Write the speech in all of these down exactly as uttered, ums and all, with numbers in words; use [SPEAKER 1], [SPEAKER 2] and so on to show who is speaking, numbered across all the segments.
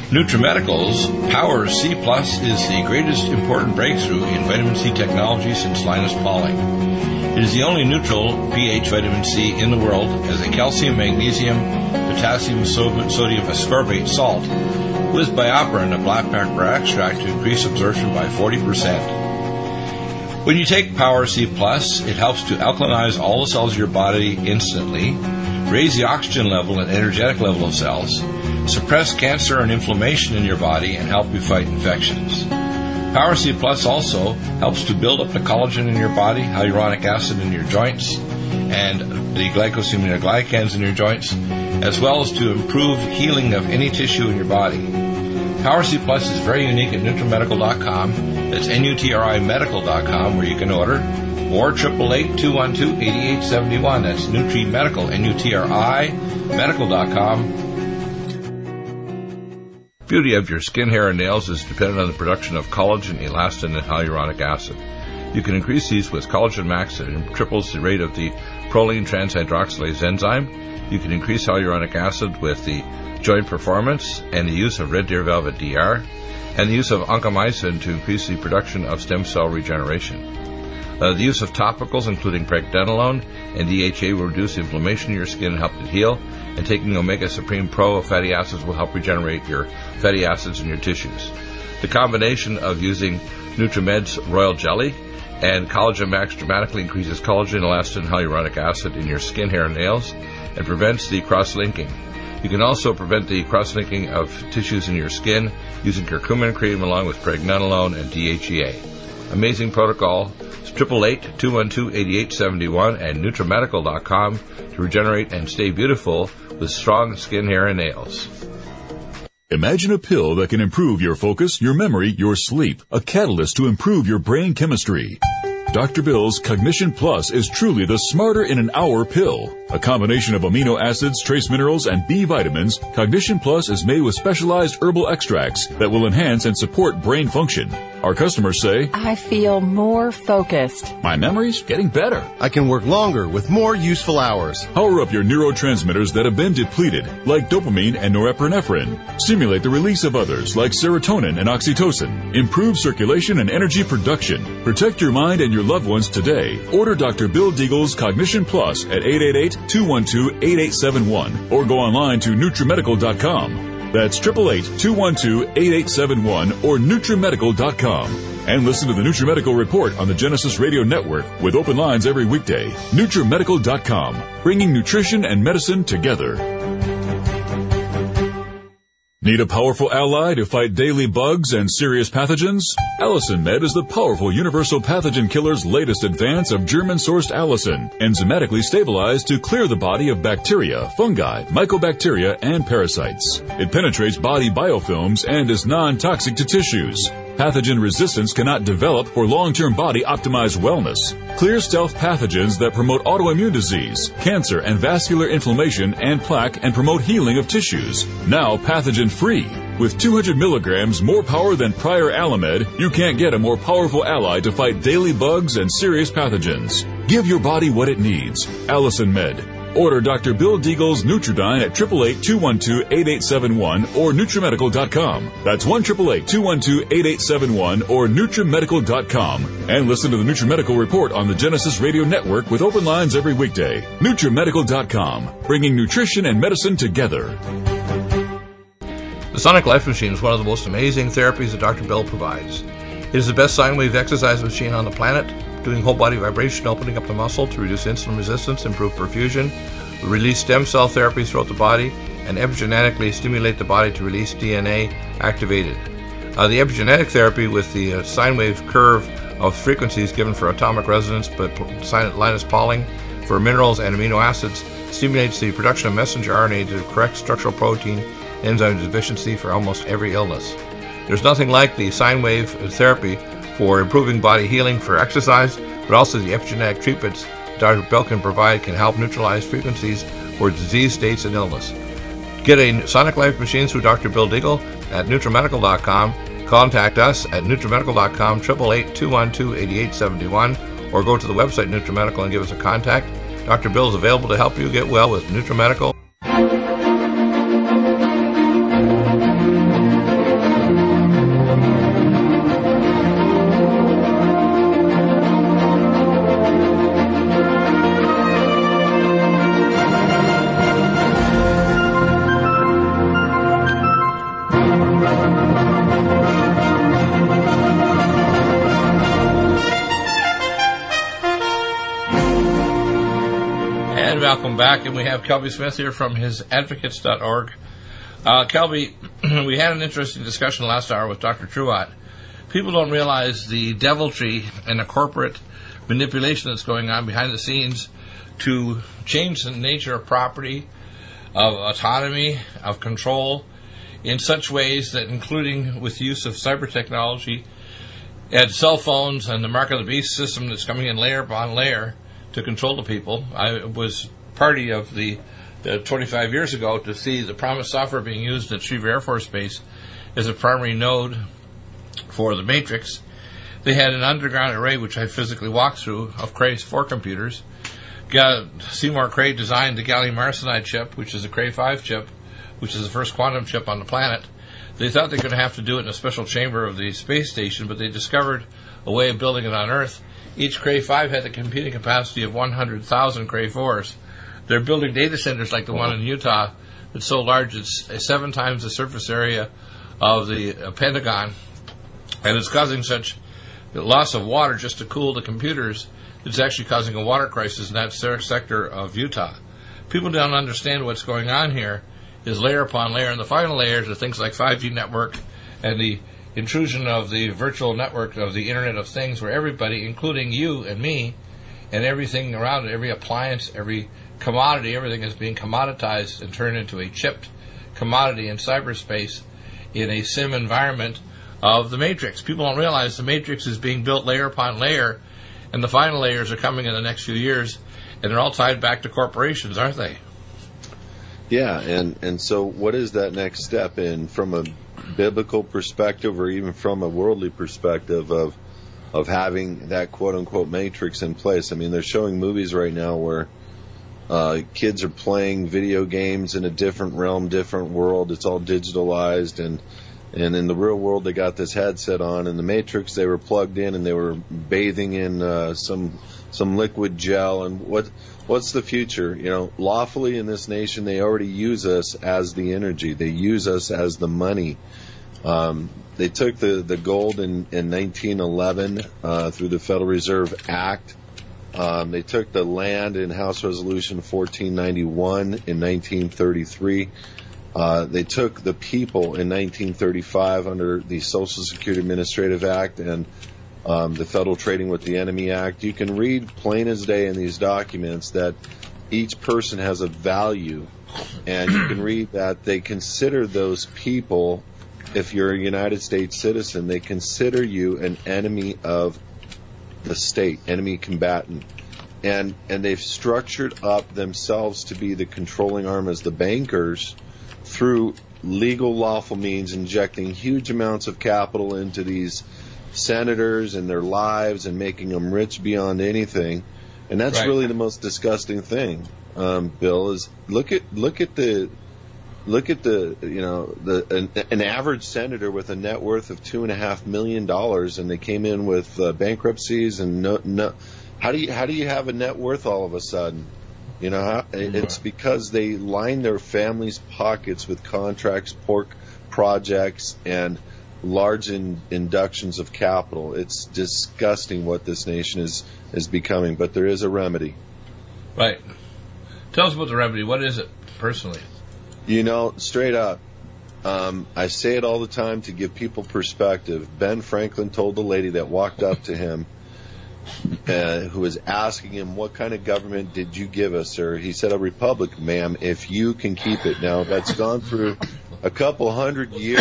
[SPEAKER 1] NutriMedical's Power C Plus is the greatest important breakthrough in vitamin C technology since Linus Pauling. It is the only neutral pH vitamin C in the world as a calcium, magnesium, potassium, sodium ascorbate salt with BioPerine, a black pepper extract to increase absorption by forty percent. When you take Power C Plus, it helps to alkalinize all the cells of your body instantly, raise the oxygen level and energetic level of cells, suppress cancer and inflammation in your body, and help you fight infections. Power C Plus also helps to build up the collagen in your body, hyaluronic acid in your joints, and the glycosaminoglycans in your joints, as well as to improve healing of any tissue in your body. Power C Plus is very unique at NutriMedical dot com. That's N U T R I medical dot com, where you can order, or eight eight eight, two one two, eight eight seven one. That's NutriMedical, N U T R I medical dot com. Beauty of your skin, hair, and nails is dependent on the production of collagen, elastin, and hyaluronic acid. You can increase these with Collagen Max that triples the rate of the proline transhydroxylase enzyme. You can increase hyaluronic acid with the Joint Performance and the use of Red Deer Velvet D R, and the use of oncomycin to increase the production of stem cell regeneration. Uh, the use of topicals, including pregnenolone and D H A, will reduce inflammation in your skin and help it heal, and taking Omega Supreme Pro of fatty acids will help regenerate your fatty acids in your tissues. The combination of using NutriMed's Royal Jelly and Collagen Max dramatically increases collagen, elastin, and hyaluronic acid in your skin, hair, and nails, and prevents the cross-linking. You can also prevent the cross-linking of tissues in your skin using curcumin cream along with pregnenolone and D H E A. Amazing protocol. eight eight eight, two one two, eight eight seven one and NutriMedical dot com to regenerate and stay beautiful with strong skin, hair, and nails.
[SPEAKER 2] Imagine a pill that can improve your focus, your memory, your sleep, a catalyst to improve your brain chemistry. Doctor Bill's Cognition Plus is truly the smarter in an hour pill. A combination of amino acids, trace minerals, and B vitamins, Cognition Plus is made with specialized herbal extracts that will enhance and support brain function. Our customers say,
[SPEAKER 3] I feel more focused.
[SPEAKER 2] My memory's getting better.
[SPEAKER 4] I can work longer with more useful hours.
[SPEAKER 2] Power up your neurotransmitters that have been depleted, like dopamine and norepinephrine. Stimulate the release of others, like serotonin and oxytocin. Improve circulation and energy production. Protect your mind and your loved ones today. Order Doctor Bill Deagle's Cognition Plus at eight eight eight, two one two, eight eight seven one or go online to NutriMedical dot com. That's eight eight eight, two one two, eight eight seven one or NutriMedical dot com. And listen to the NutriMedical Report on the Genesis Radio Network with open lines every weekday. NutriMedical dot com, bringing nutrition and medicine together. Need a powerful ally to fight daily bugs and serious pathogens? Allicin Med is the powerful universal pathogen killer's latest advance of German-sourced allicin, enzymatically stabilized to clear the body of bacteria, fungi, mycobacteria, and parasites. It penetrates body biofilms and is non-toxic to tissues. Pathogen resistance cannot develop for long-term body-optimized wellness. Clear stealth pathogens that promote autoimmune disease, cancer, and vascular inflammation and plaque and promote healing of tissues. Now pathogen-free. With two hundred milligrams more power than prior Alamed, you can't get a more powerful ally to fight daily bugs and serious pathogens. Give your body what it needs. Allicin Med. Order Doctor Bill Deagle's Nutridyne at eight eight eight, two one two, eight eight seven one or NutriMedical dot com. That's one eight eight eight, two one two, eight eight seven one or NutriMedical dot com. And listen to the NutriMedical Report on the Genesis Radio Network with open lines every weekday. NutriMedical dot com, bringing nutrition and medicine together.
[SPEAKER 1] The Sonic Life Machine is one of the most amazing therapies that Doctor Bill provides. It is the best sine wave exercise machine on the planet, doing whole body vibration, opening up the muscle to reduce insulin resistance, improve perfusion, release stem cell therapies throughout the body, and epigenetically stimulate the body to release D N A activated. Uh, the epigenetic therapy with the uh, sine wave curve of frequencies given for atomic resonance, but Linus Pauling for minerals and amino acids, stimulates the production of messenger R N A to correct structural protein enzyme deficiency for almost every illness. There's nothing like the sine wave therapy for improving body healing for exercise, but also the epigenetic treatments Doctor Bill can provide can help neutralize frequencies for disease states and illness. Get a Sonic Life machine through Doctor Bill Deagle at NutriMedical dot com. Contact us at NutriMedical dot com, eight eight eight, two one two, eight eight seven one, or go to the website NutriMedical and give us a contact. Doctor Bill is available to help you get well with NutriMedical. Welcome back, and we have Kelby Smith here from his advocates dot org. Uh, Kelby, we had an interesting discussion last hour with Doctor Truott. People don't realize the deviltry and the corporate manipulation that's going on behind the scenes to change the nature of property, of autonomy, of control, in such ways that, including with use of cyber technology and cell phones and the mark of the beast system that's coming in layer upon layer to control the people. I was party of the, the twenty-five years ago to see the Promise software being used at Schriever Air Force Base as a primary node for the Matrix. They had an underground array, which I physically walked through, of Cray's four computers. Got Seymour Cray designed the gallium arsenide chip, which is a Cray five chip, which is the first quantum chip on the planet. They thought they were going to have to do it in a special chamber of the space station, but they discovered a way of building it on Earth. Each Cray five had the computing capacity of one hundred thousand Cray fours. They're building data centers like the one in Utah that's so large it's seven times the surface area of the uh, Pentagon, and it's causing such loss of water just to cool the computers. It's actually causing a water crisis in that sector of Utah. People don't understand what's going on here is layer upon layer, and the final layers are things like five G network and the intrusion of the virtual network of the Internet of Things, where everybody, including you and me, and everything around it, every appliance, every commodity, everything is being commoditized and turned into a chipped commodity in cyberspace in a sim environment of the Matrix. People don't realize the Matrix is being built layer upon layer, and the final layers are coming in the next few years, and they're all tied back to corporations, aren't they?
[SPEAKER 5] Yeah, and, and so what is that next step in from a biblical perspective or even from a worldly perspective of of having that quote-unquote matrix in place? I mean, they're showing movies right now where uh, kids are playing video games in a different realm, different world. It's all digitalized, and and in the real world they got this headset on. In the Matrix they were plugged in and they were bathing in uh, some some liquid gel. And what what's the future? You know, lawfully in this nation they already use us as the energy. They use us as the money. Um, they took the, the gold in, in nineteen eleven uh, through the Federal Reserve Act. Um, they took the land in House Resolution fourteen ninety-one in nineteen thirty-three. Uh, they took the people in nineteen thirty-five under the Social Security Administrative Act and um, the Federal Trading with the Enemy Act. You can read plain as day in these documents that each person has a value, and you can read that they consider those people, if you're a United States citizen, they consider you an enemy of the state, enemy combatant. And and they've structured up themselves to be the controlling arm as the bankers through legal, lawful means, injecting huge amounts of capital into these senators and their lives and making them rich beyond anything. And that's right. Really the most disgusting thing, um, Bill, is look at look at the look at the you know the an, an average senator with a net worth of two and a half million dollars, and they came in with uh, bankruptcies and no no. How do you how do you have a net worth all of a sudden? You know, how, it's because they line their families' pockets with contracts, pork projects, and large in, inductions of capital. It's disgusting what this nation is, is becoming, but there is a remedy.
[SPEAKER 1] Right. Tell us about the remedy. What is it, personally?
[SPEAKER 5] You know, straight up, um, I say it all the time to give people perspective. Ben Franklin told the lady that walked up to him, Uh, who was asking him, what kind of government did you give us, sir? He said, a republic, ma'am, if you can keep it. Now, that's gone through a couple hundred years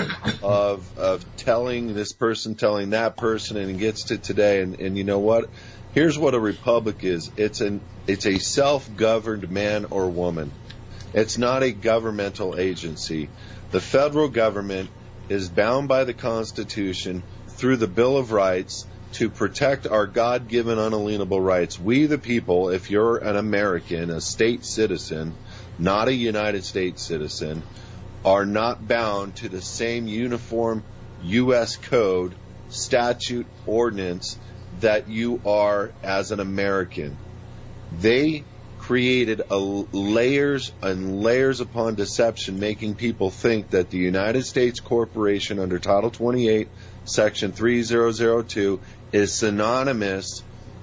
[SPEAKER 5] of of telling this person, telling that person, and it gets to today. And, and you know what? Here's what a republic is. It's an it's a self-governed man or woman. It's not a governmental agency. The federal government is bound by the Constitution through the Bill of Rights to protect our God-given unalienable rights. We, the people, if you're an American, a state citizen, not a United States citizen, are not bound to the same uniform U S code, statute, ordinance that you are as an American. They created a layers and layers upon deception, making people think that the United States Corporation under Title twenty-eight, Section three thousand two is synonymous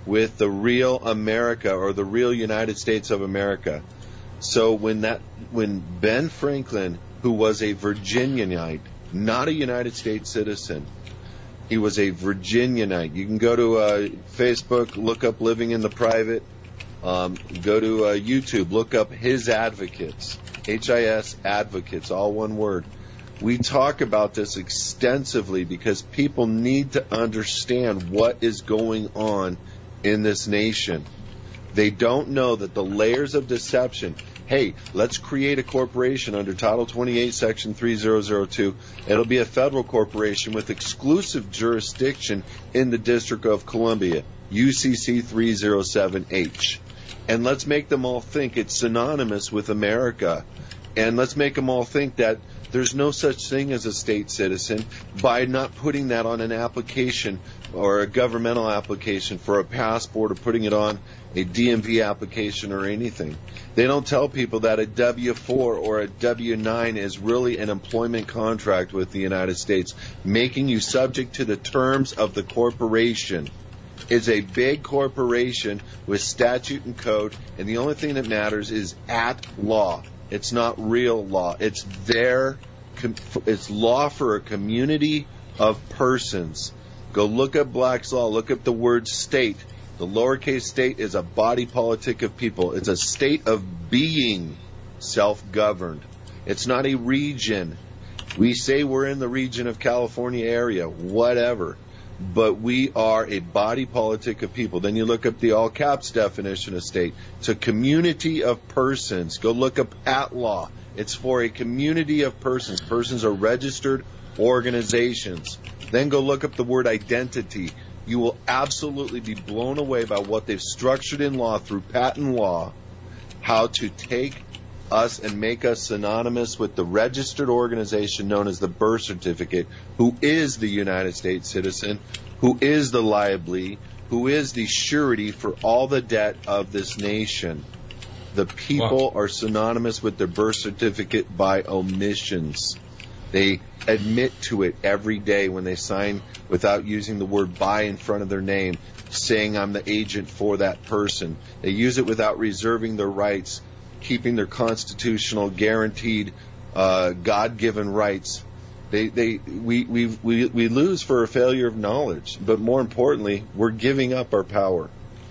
[SPEAKER 5] with the real America or the real United States of America. So when that when Ben Franklin, who was a Virginianite, not a United States citizen, he was a Virginianite. You can go to uh, Facebook, look up Living in the Private. Um, go to uh, YouTube, look up His Advocates, H I S Advocates, all one word. We talk about this extensively because people need to understand what is going on in this nation. They don't know that the layers of deception. Hey, let's create a corporation under Title twenty-eight, Section three thousand two. It'll be a federal corporation with exclusive jurisdiction in the District of Columbia, U C C three oh seven H. And let's make them all think it's synonymous with America. And let's make them all think that there's no such thing as a state citizen by not putting that on an application or a governmental application for a passport or putting it on a D M V application or anything. They don't tell people that a W four or a W nine is really an employment contract with the United States, making you subject to the terms of the corporation. It's a big corporation with statute and code, and the only thing that matters is at law. It's not real law. It's their, it's law for a community of persons. Go look up Black's Law. Look up the word state. The lowercase state is a body politic of people. It's a state of being self-governed. It's not a region. We say we're in the region of California area, whatever. But we are a body politic of people. Then you look up the all caps definition of state. It's a community of persons. Go look up at law. It's for a community of persons. Persons are registered organizations. Then go look up the word identity. You will absolutely be blown away by what they've structured in law through patent law, how to take us and make us synonymous with the registered organization known as the birth certificate, who is the United States citizen, who is the liability, who is the surety for all the debt of this nation. The people wow. are synonymous with their birth certificate by omissions. They admit to it every day when they sign without using the word by in front of their name, saying I'm the agent for that person. They use it without reserving their rights, keeping their constitutional guaranteed uh, God-given rights. They, they, we, we, we, we lose for a failure of knowledge, but more importantly, we're giving up our power.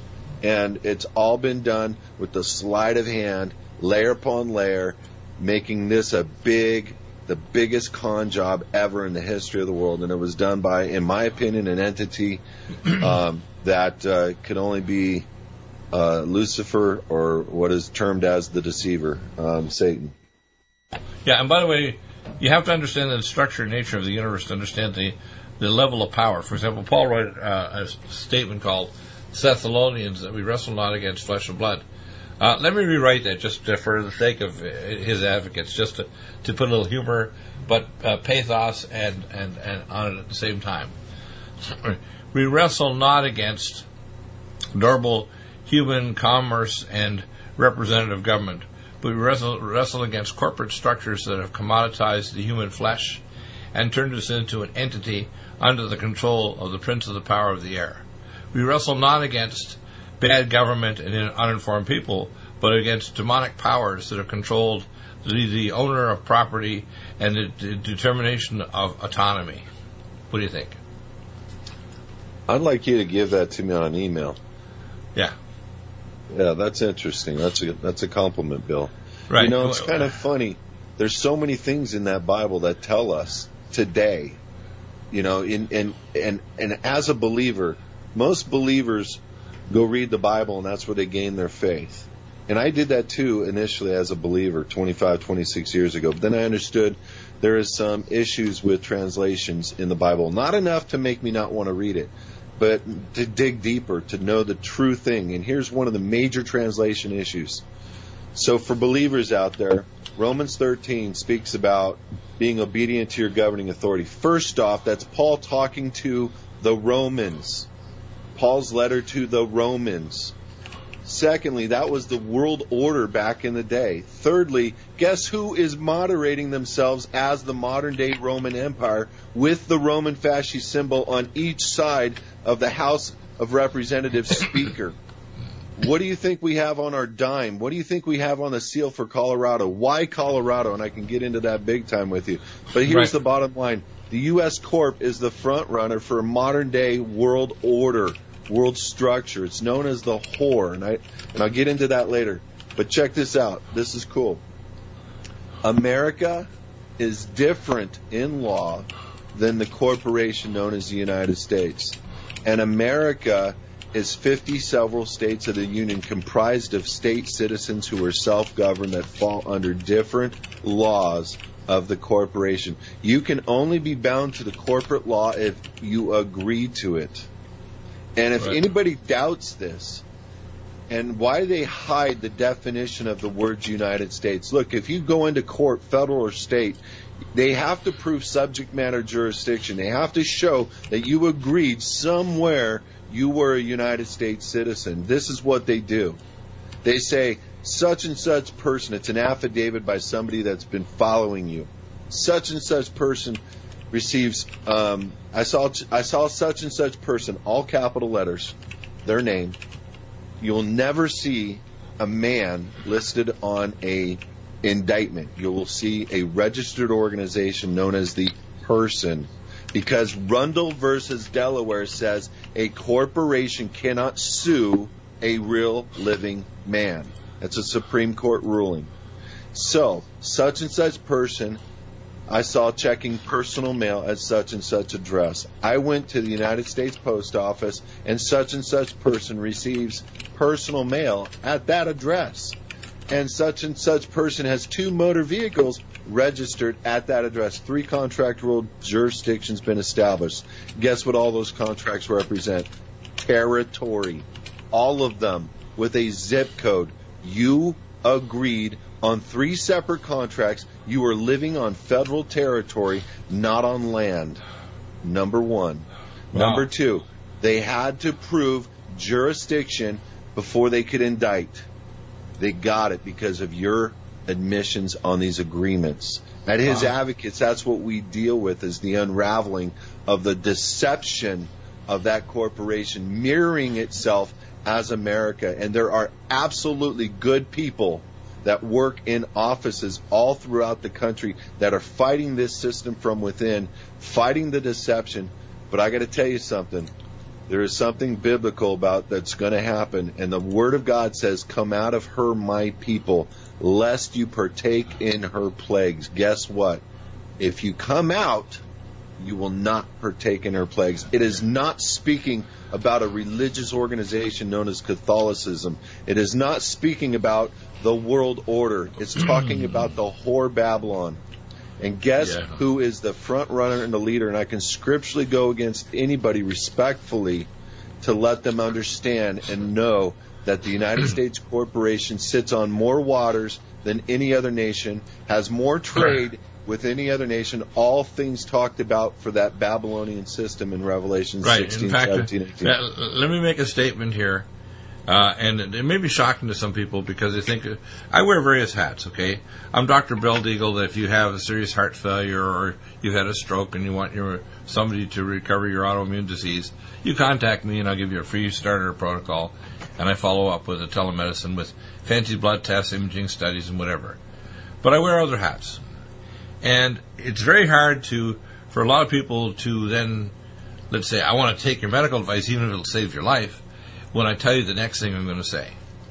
[SPEAKER 5] And it's all been done with the sleight of hand, layer upon layer, making this a big, the biggest con job ever in the history of the world. And it was done by, in my opinion, an entity um, that uh, could only be Uh, Lucifer, or what is termed as the deceiver, um, Satan.
[SPEAKER 1] Yeah, and by the way, you have to understand the structure and nature of the universe to understand the, the level of power. For example, Paul wrote uh, a statement called Thessalonians, that we wrestle not against flesh and blood. Uh, let me rewrite that just uh, for the sake of his advocates, just to, to put a little humor, but uh, pathos and, and, and on it at the same time. We wrestle not against normal human commerce and representative government, but we wrestle, wrestle against corporate structures that have commoditized the human flesh and turned us into an entity under the control of the prince of the power of the air. We wrestle not against bad government and uninformed people, but against demonic powers that have controlled the, the owner of property and the, the determination of autonomy. What do you think?
[SPEAKER 5] I'd like you to give that to me on an email.
[SPEAKER 1] Yeah.
[SPEAKER 5] Yeah, that's interesting. That's a that's a compliment, Bill.
[SPEAKER 1] Right.
[SPEAKER 5] You know, it's kind of funny. There's so many things in that Bible that tell us today. You know, in and and and as a believer, most believers go read the Bible and that's where they gain their faith. And I did that too initially as a believer twenty-five, twenty-six years ago. But then I understood there is some issues with translations in the Bible. Not enough to make me not want to read it, but to dig deeper, to know the true thing. And here's one of the major translation issues. So for believers out there, Romans thirteen speaks about being obedient to your governing authority. First off, that's Paul talking to the Romans. Paul's letter to the Romans. Secondly, that was the world order back in the day. Thirdly, guess who is moderating themselves as the modern day Roman Empire with the Roman fascist symbol on each side of the house of Representatives Speaker. What do you think we have on our dime? What do you think we have on the seal for Colorado? Why Colorado? And I can get into that big time with you. But here's
[SPEAKER 1] Right.
[SPEAKER 5] the bottom line. The U S Corp is the front runner for a modern-day world order, world structure. It's known as the whore, and, I, and I'll get into that later. But check this out. This is cool. America is different in law than the corporation known as the United States. And America is fifty several states of the Union comprised of state citizens who are self-governed that fall under different laws of the corporation. You can only be bound to the corporate law if you agree to it. And if
[SPEAKER 1] Right.
[SPEAKER 5] anybody doubts this, and why they hide the definition of the words United States. Look, if you go into court, federal or state, they have to prove subject matter jurisdiction. They have to show that you agreed somewhere you were a United States citizen. This is what they do. They say, such and such person, it's an affidavit by somebody that's been following you. Such and such person receives, um, I saw, I saw such and such person, all capital letters, their name. You'll never see a man listed on a indictment. You will see a registered organization known as the person, because Rundle versus Delaware says a corporation cannot sue a real living man. That's a Supreme Court ruling. So, such and such person, I saw checking personal mail at such and such address. I went to the United States Post Office, and such and such person receives personal mail at that address. And such and such person has two motor vehicles registered at that address. Three contract rule jurisdictions been established. Guess what all those contracts represent? Territory. All of them with a zip code. You agreed on three separate contracts. You are living on federal territory, not on land. Number one.
[SPEAKER 1] Wow.
[SPEAKER 5] Number two, they had to prove jurisdiction before they could indict. They got it because of your admissions on these agreements. At His
[SPEAKER 1] Wow.
[SPEAKER 5] Advocates, that's what we deal with, is the unraveling of the deception of that corporation mirroring itself as America. And there are absolutely good people that work in offices all throughout the country that are fighting this system from within, fighting the deception. But I got to tell you something. There is something biblical about that's going to happen, and the Word of God says, come out of her, my people, lest you partake in her plagues. Guess what? If you come out, you will not partake in her plagues. It is not speaking about a religious organization known as Catholicism. It is not speaking about the world order. It's talking about the whore Babylon. And guess
[SPEAKER 1] Yeah.
[SPEAKER 5] who is the front runner and the leader? And I can scripturally go against anybody respectfully to let them understand and know that the United States corporation sits on more waters than any other nation, has more trade with any other nation, all things talked about for that Babylonian system in Revelation
[SPEAKER 1] Right.
[SPEAKER 5] sixteen,
[SPEAKER 1] In fact,
[SPEAKER 5] seventeen, eighteen.
[SPEAKER 1] uh, let me make a statement here. Uh, and it, it may be shocking to some people because they think, uh, I wear various hats, okay? I'm Doctor Bill Deagle, that if you have a serious heart failure or you've had a stroke and you want your somebody to recover your autoimmune disease, you contact me and I'll give you a free starter protocol, and I follow up with a telemedicine with fancy blood tests, imaging studies, and whatever. But I wear other hats. And it's very hard to, for a lot of people to then, let's say, I want to take your medical advice, even if it'll save your life, when I tell you the next thing I'm going to say.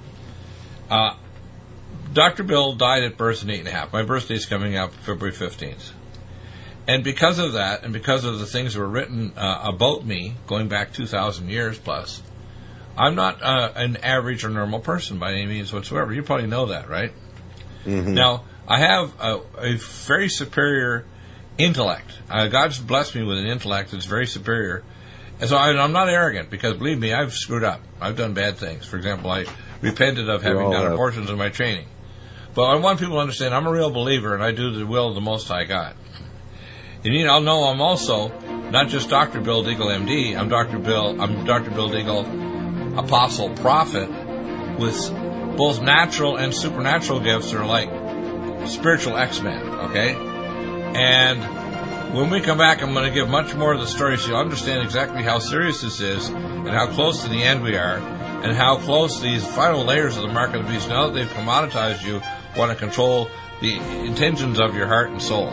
[SPEAKER 1] Uh, Doctor Bill died at birth in eight and a half. My birthday's coming up February fifteenth. And because of that, and because of the things that were written uh, about me, going back two thousand years plus, I'm not uh, an average or normal person by any means whatsoever. You probably know that, right? Mm-hmm. Now, I have a, a very superior intellect. Uh, God's blessed me with an intellect that's very superior. And so I, I'm not arrogant, because believe me, I've screwed up. I've done bad things. For example, I repented of having done abortions in my training. But I want people to understand I'm a real believer, and I do the will of the Most High God. And you know, know I'm also not just Doctor Bill Deagle, M D. I'm Doctor Bill. I'm Doctor Bill Deagle, Apostle, Prophet, with both natural and supernatural gifts that are like spiritual X-Men. Okay, and When we come back, I'm going to give much more of the story so you'll understand exactly how serious this is and how close to the end we are and how close these final layers of the mark of the beast, now that they've commoditized you, want to control the intentions of your heart and soul.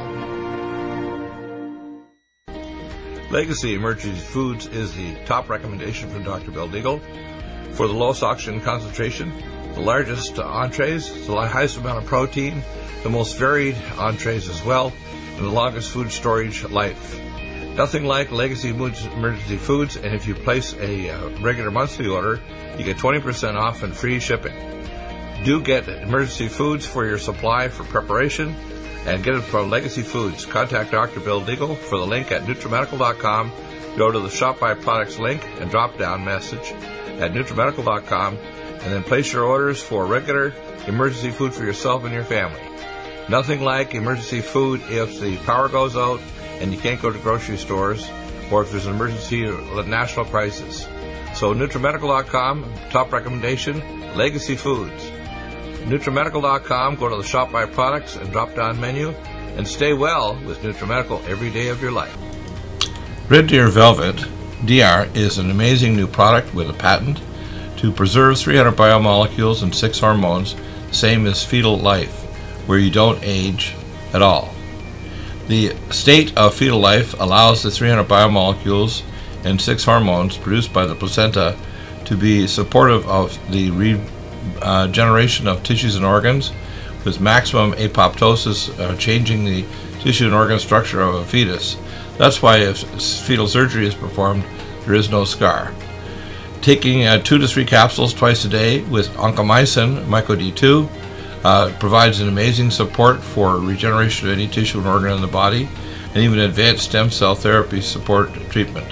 [SPEAKER 1] Legacy Emergency Foods is the top recommendation from Doctor Bill Deagle for the lowest oxygen concentration, the largest entrees, the highest amount of protein, the most varied entrees as well, and the longest food storage life. Nothing like Legacy Emergency Foods, and if you place a uh, regular monthly order, you get twenty percent off and free shipping. Do get Emergency Foods for your supply for preparation, and get it from Legacy Foods. Contact Doctor Bill Deagle for the link at NutriMedical dot com. Go to the Shop by Products link and drop down message at NutriMedical dot com, and then place your orders for regular emergency food for yourself and your family. Nothing like emergency food if the power goes out and you can't go to grocery stores, or if there's an emergency or a national crisis. So NutriMedical dot com, top recommendation, Legacy Foods. NutriMedical dot com, go to the Shop by Products and drop down menu, and stay well with NutriMedical every day of your life. Red Deer Velvet D R is an amazing new product with a patent to preserve three hundred biomolecules and six hormones, same as fetal life, where you don't age at all. The state of fetal life allows the three hundred biomolecules and six hormones produced by the placenta to be supportive of the regeneration uh, of tissues and organs, with maximum apoptosis, uh, changing the tissue and organ structure of a fetus. That's why if fetal surgery is performed, there is no scar. Taking uh, two to three capsules twice a day with oncomycin, myco D two, Uh, provides an amazing support for regeneration of any tissue and organ in the body, and even advanced stem cell therapy support treatment.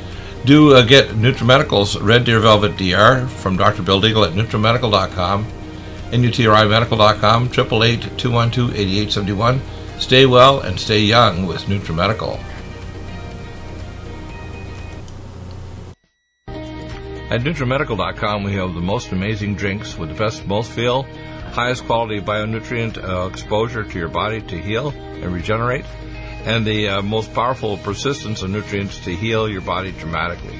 [SPEAKER 1] Do uh, get NutriMedical's Red Deer Velvet D R from Doctor Bill Deagle at NutriMedical dot com, N U T R I Medical dot com, eight eight eight, two one two, eight eight seven one. Stay well and stay young with NutriMedical. At NutriMedical dot com, we have the most amazing drinks with the best mouthfeel, highest quality bionutrient uh, exposure to your body to heal and regenerate, and the uh, most powerful persistence of nutrients to heal your body dramatically.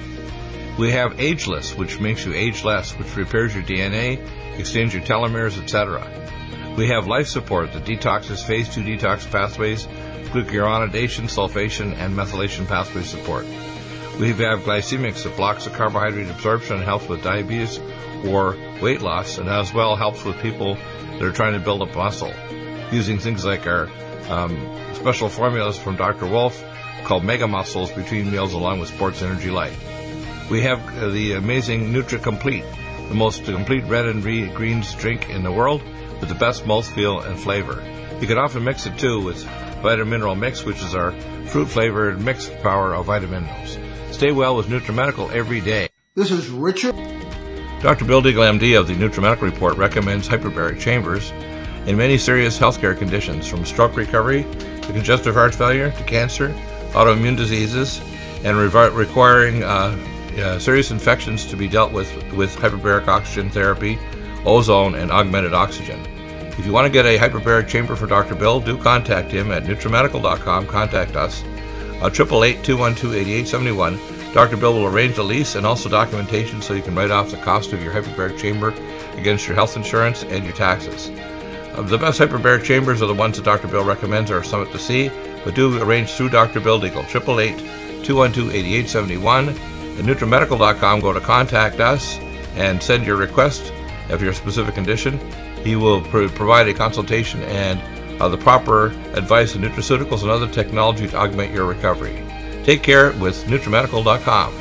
[SPEAKER 1] We have Ageless, which makes you age less, which repairs your D N A, extends your telomeres, et cetera. We have Life Support that detoxes phase two detox pathways, glucuronidation, sulfation, and methylation pathway support. We have Glycemics that blocks the carbohydrate absorption and helps with diabetes or weight loss, and as well helps with people that are trying to build up muscle, using things like our um, special formulas from Doctor Wolf called Mega Muscles between meals, along with Sports Energy Light. We have uh, the amazing Nutri-Complete, the most complete red and greens drink in the world with the best mouthfeel and flavor. You can often mix it too with Vitamin Mineral Mix, which is our fruit-flavored mixed power of vitamin minerals. Stay well with NutriMedical every day.
[SPEAKER 6] This is Richard.
[SPEAKER 1] Doctor Bill Deagle, M D of the NutriMedical Report, recommends hyperbaric chambers in many serious healthcare conditions, from stroke recovery to congestive heart failure to cancer, autoimmune diseases, and re- requiring uh, uh, serious infections to be dealt with with hyperbaric oxygen therapy, ozone, and augmented oxygen. If you want to get a hyperbaric chamber for Doctor Bill, do contact him at NutriMedical dot com. Contact us. eight eight eight, two one two, eight eight seven one. Doctor Bill will arrange a lease and also documentation so you can write off the cost of your hyperbaric chamber against your health insurance and your taxes. Uh, the best hyperbaric chambers are the ones that Doctor Bill recommends are Summit to Sea, but do arrange through Doctor Bill Deagle. eight eight eight, two one two, eight eight seven one. At NutriMedical dot com, go to Contact Us and send your request of your specific condition. He will pro- provide a consultation and uh, the proper advice on nutraceuticals and other technology to augment your recovery. Take care with NutriMedical dot com.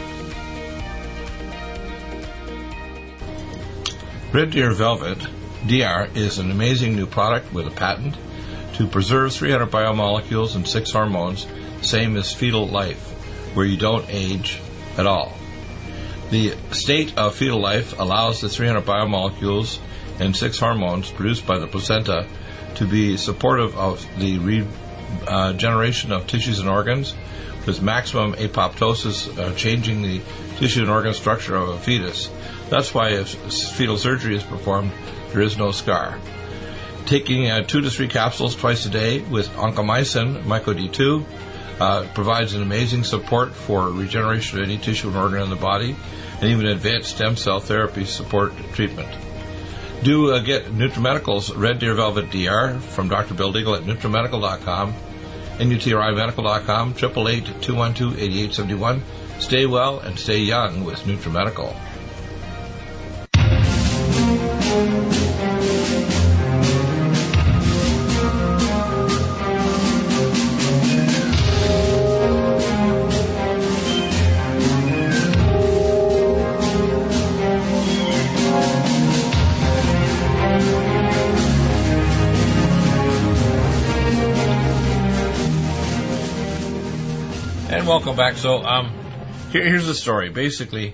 [SPEAKER 1] Red Deer Velvet D R is an amazing new product with a patent to preserve three hundred biomolecules and six hormones, same as fetal life, where you don't age at all. The state of fetal life allows the three hundred biomolecules and six hormones produced by the placenta to be supportive of the regeneration uh, of tissues and organs, with maximum apoptosis, uh, changing the tissue and organ structure of a fetus. That's why if fetal surgery is performed, there is no scar. Taking uh, two to three capsules twice a day with oncomycin, myco D two, Uh, it provides an amazing support for regeneration of any tissue and organ in the body, and even advanced stem cell therapy support treatment. Do uh, get NutriMedical's Red Deer Velvet D R from Doctor Bill Deagle at NutriMedical dot com, N U T R I Medical dot com, eight eight eight, two one two, eight eight seven one. Stay well and stay young with NutriMedical. And welcome back. So, um, here, here's the story. Basically,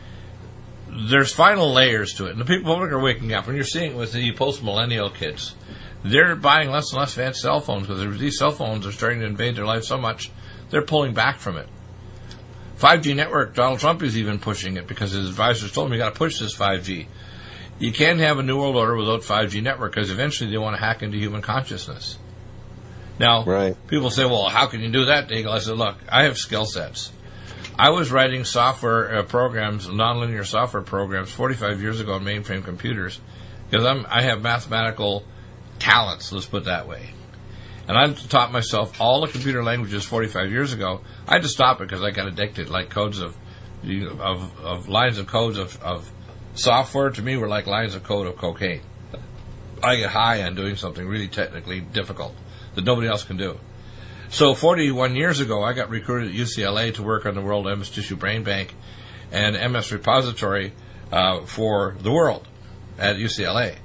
[SPEAKER 1] there's final layers to it, and the people are waking up. And you're seeing it with the post-millennial kids. They're buying less and less fancy cell phones because these cell phones are starting to invade their life so much, they're pulling back from it. five G network, Donald Trump is even pushing it because his advisors told him you got to push this five G. You can't have a new world order without five G network because eventually they want to hack into human consciousness. Now, right. People say, well, how can you do that, Deagle? I said, look, I have skill sets. I was writing software uh, programs, nonlinear software programs, forty-five years ago on mainframe computers because I'm, I have mathematical talents, let's put it that way. And I taught myself all the computer languages forty-five years ago. I had to stop it because I got addicted, like codes of you know, of, of lines of codes of, of software to me were like lines of code of cocaine. I get high on doing something really technically difficult that nobody else can do. So forty-one years ago, I got recruited at U C L A to work on the World M S Tissue Brain Bank and M S Repository uh, for the world at U C L A.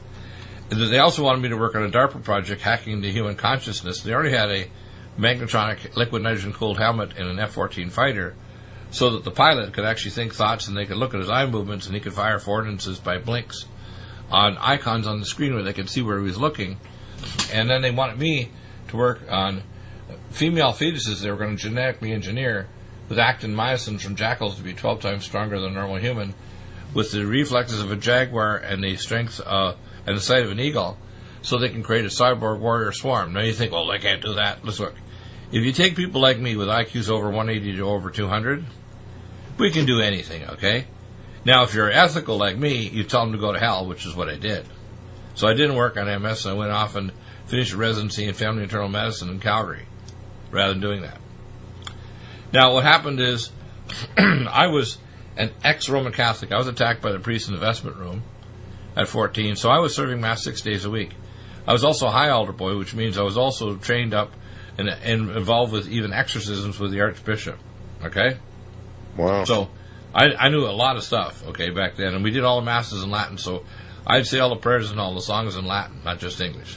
[SPEAKER 1] They also wanted me to work on a DARPA project hacking the human consciousness. They already had a magnetronic liquid nitrogen-cooled helmet in an F fourteen fighter so that the pilot could actually think thoughts and they could look at his eye movements and he could fire affordances by blinks on icons on the screen where they could see where he was looking. And then they wanted me to work on female fetuses they were going to genetically engineer with actin myosin from jackals to be twelve times stronger than a normal human with the reflexes of a jaguar and the strength uh, and the sight of an eagle so they can create a cyborg warrior swarm. Now you think, well, they can't do that. Let's look. If you take people like me with I Qs over one eighty to over two hundred, we can do anything, okay? Now, if you're ethical like me, you tell them to go to hell, which is what I did. So I didn't work on M S, and I went off and finished a residency in family internal medicine in Calgary, rather than doing that. Now, what happened is, I was an ex-Roman Catholic. I was attacked by the priest in the vestment room at fourteen, so I was serving Mass six days a week. I was also a high altar boy, which means I was also trained up and, and involved with even exorcisms with the Archbishop, okay?
[SPEAKER 5] Wow.
[SPEAKER 1] So I, I knew a lot of stuff, okay, back then, and we did all the Masses in Latin, so I'd say all the prayers and all the songs in Latin, not just English.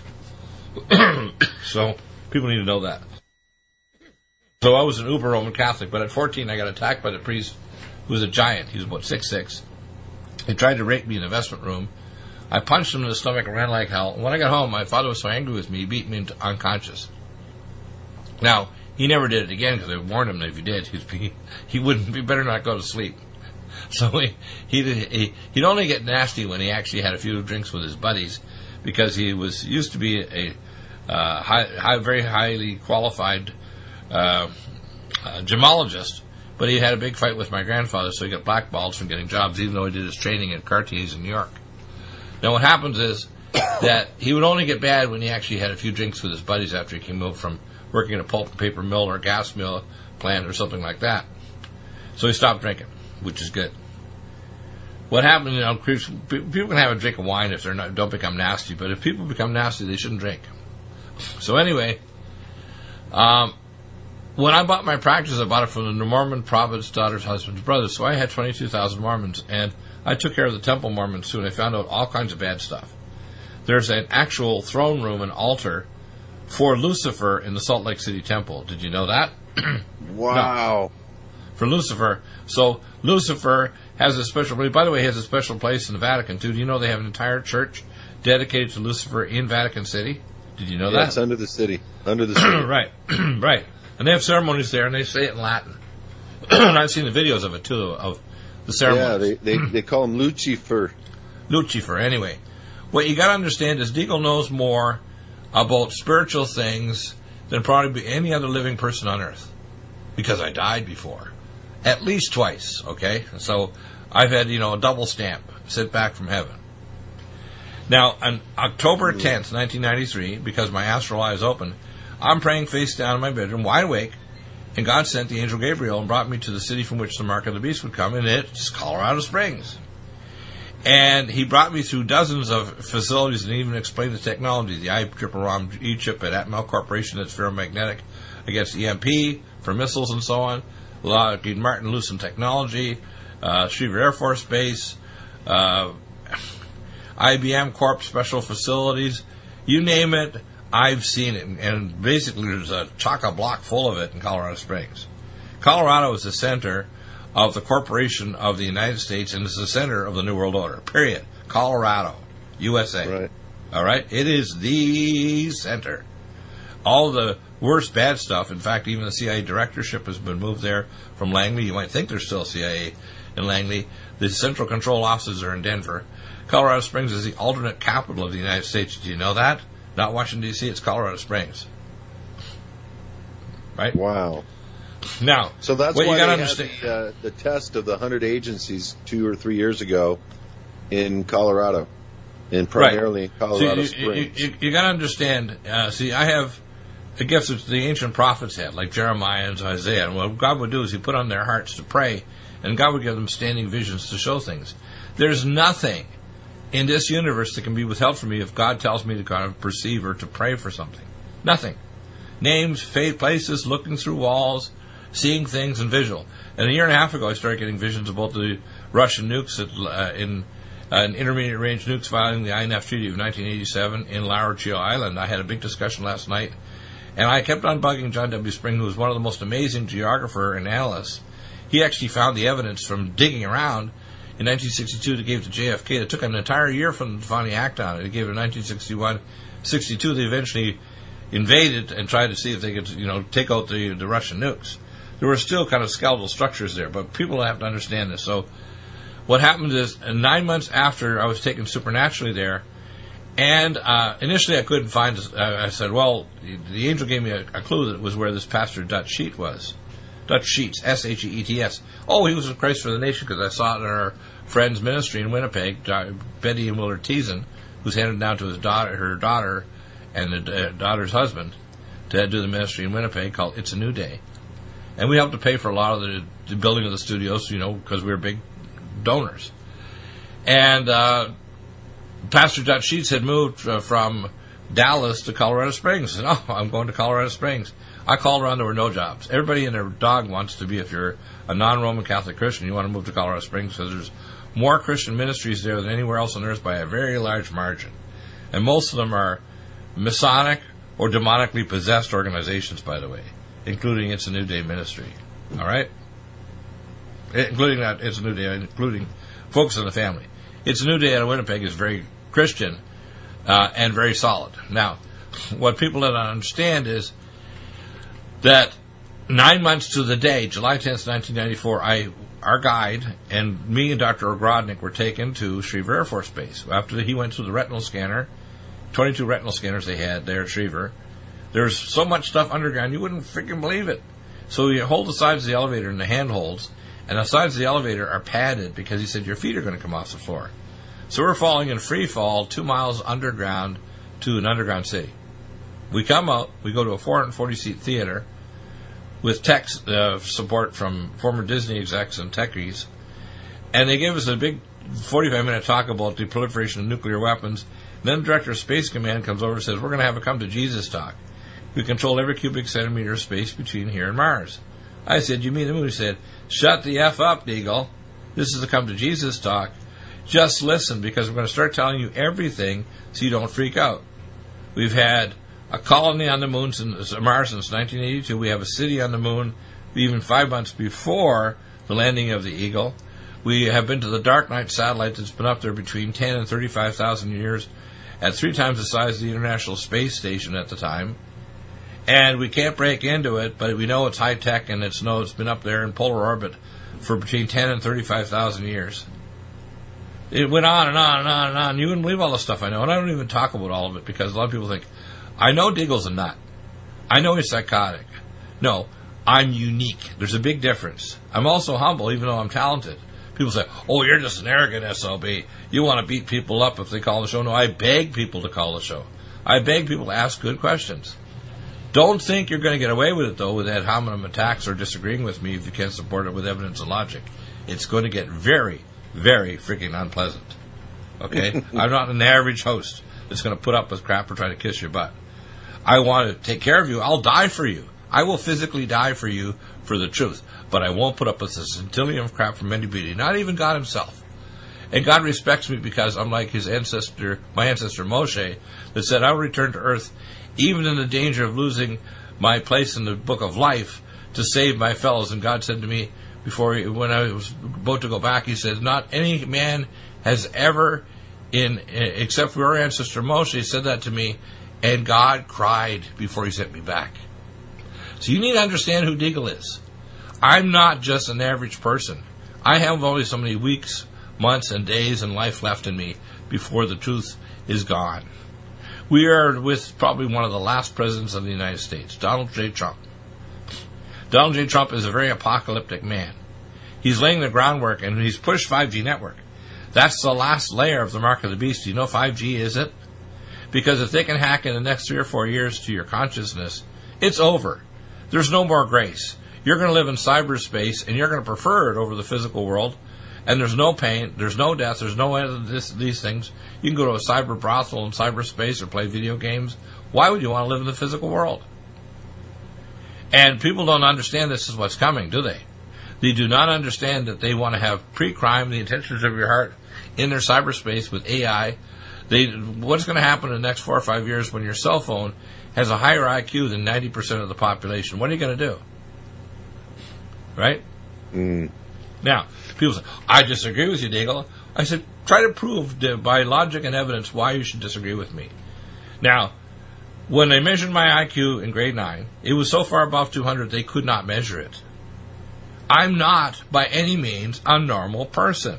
[SPEAKER 1] So people need to know that. So I was an uber Roman Catholic, but at fourteen I got attacked by the priest who was a giant. He was about six foot six. He tried to rape me in the vestment room. I punched him in the stomach and ran like hell. When I got home, my father was so angry with me, he beat me into unconscious. Now, he never did it again because I warned him that if he did, he'd, be, he wouldn't. He better not go to sleep. So he, he, he'd only get nasty when he actually had a few drinks with his buddies because he was used to be a uh, high, high, very highly qualified uh, uh, gemologist, but he had a big fight with my grandfather, so he got blackballed from getting jobs, even though he did his training at Cartier's in New York. Now, what happens is that he would only get bad when he actually had a few drinks with his buddies after he came over from working at a pulp and paper mill or a gas mill plant or something like that. So he stopped drinking, which is good. What happened, you know, people can have a drink of wine if they not don't become nasty, but if people become nasty, they shouldn't drink. So anyway, um, when I bought my practice, I bought it from the Mormon prophet's daughter's husband's brother, so I had twenty-two thousand Mormons, and I took care of the Temple Mormons too, and I found out all kinds of bad stuff. There's an actual throne room and altar for Lucifer in the Salt Lake City Temple. Did you know that?
[SPEAKER 5] Wow.
[SPEAKER 1] No. For Lucifer. So Lucifer has a special, by the way, he has a special place in the Vatican too. Do you know they have an entire church dedicated to Lucifer in Vatican City? Did you know
[SPEAKER 5] yeah,
[SPEAKER 1] that?
[SPEAKER 5] It's under the city. Under the city.
[SPEAKER 1] Right, right. And they have ceremonies there, and they say it in Latin. And I've seen the videos of it too, of the ceremonies.
[SPEAKER 5] Yeah, they they, they call him Lucifer.
[SPEAKER 1] Lucifer. Anyway, what you got to understand is Deagle knows more about spiritual things than probably any other living person on earth, because I died before, at least twice. Okay, so I've had, you know, a double stamp sent back from heaven. Now, on October tenth, nineteen ninety-three, because my astral eye is open, I'm praying face down in my bedroom, wide awake, and God sent the angel Gabriel and brought me to the city from which the mark of the beast would come, and it's Colorado Springs. And he brought me through dozens of facilities and even explained the technology, the I triple ROM E-chip at Atmel Corporation that's ferromagnetic against E M P for missiles and so on, Lockheed Martin Lucent Technology, uh, Schriever Air Force Base, uh, I B M Corp Special Facilities, you name it, I've seen it. And basically there's a chock-a-block full of it in Colorado Springs. Colorado is the center of the corporation of the United States, and it's the center of the New World Order, period. Colorado, U S A.
[SPEAKER 5] Right.
[SPEAKER 1] All right? It is the center. All the worst bad stuff, in fact, even the C I A directorship has been moved there from Langley. You might think there's still C I A in Langley. The central control offices are in Denver. Colorado Springs is the alternate capital of the United States. Do you know that? Not Washington, D C, it's Colorado Springs. Right?
[SPEAKER 5] Wow.
[SPEAKER 1] Now,
[SPEAKER 5] so that's
[SPEAKER 1] what
[SPEAKER 5] why
[SPEAKER 1] you got to
[SPEAKER 5] they
[SPEAKER 1] understand.
[SPEAKER 5] had the, uh, the test of the one hundred agencies two or three years ago in Colorado, and primarily
[SPEAKER 1] right.
[SPEAKER 5] in Colorado
[SPEAKER 1] so you,
[SPEAKER 5] Springs.
[SPEAKER 1] You, you, you got to understand. Uh, see, I have the gifts that the ancient prophets had, like Jeremiah and Isaiah. And what God would do is He put on their hearts to pray, and God would give them standing visions to show things. There's nothing in this universe that can be withheld from me if God tells me to kind of perceive or to pray for something. Nothing. Names, fate, places, looking through walls, seeing things, and visual. And a year and a half ago, I started getting visions about the Russian nukes at, uh, in uh, an intermediate range nukes violating the I N F Treaty of nineteen eighty-seven in Laurentian Island. I had a big discussion last night, and I kept on bugging John W. Spring, who was one of the most amazing geographer and analysts. He actually found the evidence from digging around in nineteen sixty-two that gave it to J F K. It took an entire year for them to finally act on it. It gave it in nineteen sixty-one. sixty-two, they eventually invaded and tried to see if they could, you know, take out the, the Russian nukes. There were still kind of skeletal structures there, but people have to understand this. So what happened is, uh, nine months after I was taken supernaturally there, and uh, initially I couldn't find, uh, I said, well, the, the angel gave me a, a clue that it was where this pastor Dutch Sheet was. Dutch Sheets, S H E E T S. Oh, he was with Christ for the Nation, because I saw it in our friend's ministry in Winnipeg, Betty and Willard Teason, who's handed down to his daughter, her daughter and the uh, daughter's husband to do the ministry in Winnipeg called It's a New Day. And we helped to pay for a lot of the, the building of the studios, you know, because we were big donors. And uh, Pastor Dutch Sheets had moved uh, from Dallas to Colorado Springs. I said, oh, I'm going to Colorado Springs. I called around, there were no jobs. Everybody and their dog wants to be, if you're a non-Roman Catholic Christian, you want to move to Colorado Springs, because there's more Christian ministries there than anywhere else on earth by a very large margin. And most of them are Masonic or demonically possessed organizations, by the way, including It's a New Day Ministry. All right? Including that, It's a New Day, including Focus on the Family. It's a New Day out of Winnipeg is very Christian uh, and very solid. Now, what people don't understand is that nine months to the day, July tenth, nineteen ninety-four, I, our guide and me and Doctor Ogrodnik were taken to Schriever Air Force Base. After he went through the retinal scanner, twenty-two retinal scanners they had there at Schriever, there's so much stuff underground, you wouldn't freaking believe it. So you hold the sides of the elevator and the handholds, and the sides of the elevator are padded because he said your feet are going to come off the floor. So we're falling in free fall two miles underground to an underground city. We come out, we go to a four hundred forty seat theater with tech uh, support from former Disney execs and techies, and they gave us a big forty-five minute talk about the proliferation of nuclear weapons. Then the director of Space Command comes over and says, we're going to have a come to Jesus talk. We control every cubic centimeter of space between here and Mars. I said, you mean the moon? He said, shut the F up, Deagle. This is the come to Jesus talk. Just listen, because we're going to start telling you everything so you don't freak out. We've had a colony on the moon since Mars since nineteen eighty-two. We have a city on the moon even five months before the landing of the Eagle. We have been to the Dark Knight satellite that's been up there between ten and thirty-five thousand years at three times the size of the International Space Station at the time. And we can't break into it, but we know it's high-tech, and it's, know it's been up there in polar orbit for between ten and thirty-five thousand years. It went on and on and on and on. You wouldn't believe all the stuff I know, and I don't even talk about all of it, because a lot of people think, I know Deagle's a nut. I know he's psychotic. No, I'm unique. There's a big difference. I'm also humble, even though I'm talented. People say, oh, you're just an arrogant S L B. You want to beat people up if they call the show. No, I beg people to call the show. I beg people to ask good questions. Don't think you're going to get away with it, though, with ad hominem attacks or disagreeing with me if you can't support it with evidence and logic. It's going to get very, very freaking unpleasant. Okay? I'm not an average host that's going to put up with crap or try to kiss your butt. I want to take care of you. I'll die for you. I will physically die for you for the truth. But I won't put up with this centillion of crap from anybody, not even God himself. And God respects me because I'm like his ancestor, my ancestor Moshe, that said, I will return to earth even in the danger of losing my place in the book of life to save my fellows. And God said to me, before he, when I was about to go back, he said, not any man has ever, in except for your ancestor Moshe, said that to me, and God cried before he sent me back. So you need to understand who Deagle is. I'm not just an average person. I have only so many weeks, months, and days and life left in me before the truth is gone. We are with probably one of the last presidents of the United States, Donald J. Trump. Donald J. Trump is a very apocalyptic man. He's laying the groundwork, and he's pushed five G network. That's the last layer of the mark of the beast. Do you know five G is it? Because if they can hack in the next three or four years to your consciousness, it's over. There's no more grace. You're going to live in cyberspace, and you're going to prefer it over the physical world. And there's no pain, there's no death, there's no end of this, these things. You can go to a cyber brothel in cyberspace or play video games. Why would you want to live in the physical world? And people don't understand this is what's coming, do they? They do not understand that they want to have pre-crime, the intentions of your heart, in their cyberspace with A I. They, what's going to happen in the next four or five years when your cell phone has a higher I Q than ninety percent of the population? What are you going to do? Right?
[SPEAKER 5] Mm.
[SPEAKER 1] Now, people say, I disagree with you, Deagle. I said, try to prove by logic and evidence why you should disagree with me. Now, when they measured my I Q in grade nine, it was so far above two hundred they could not measure it. I'm not, by any means, a normal person.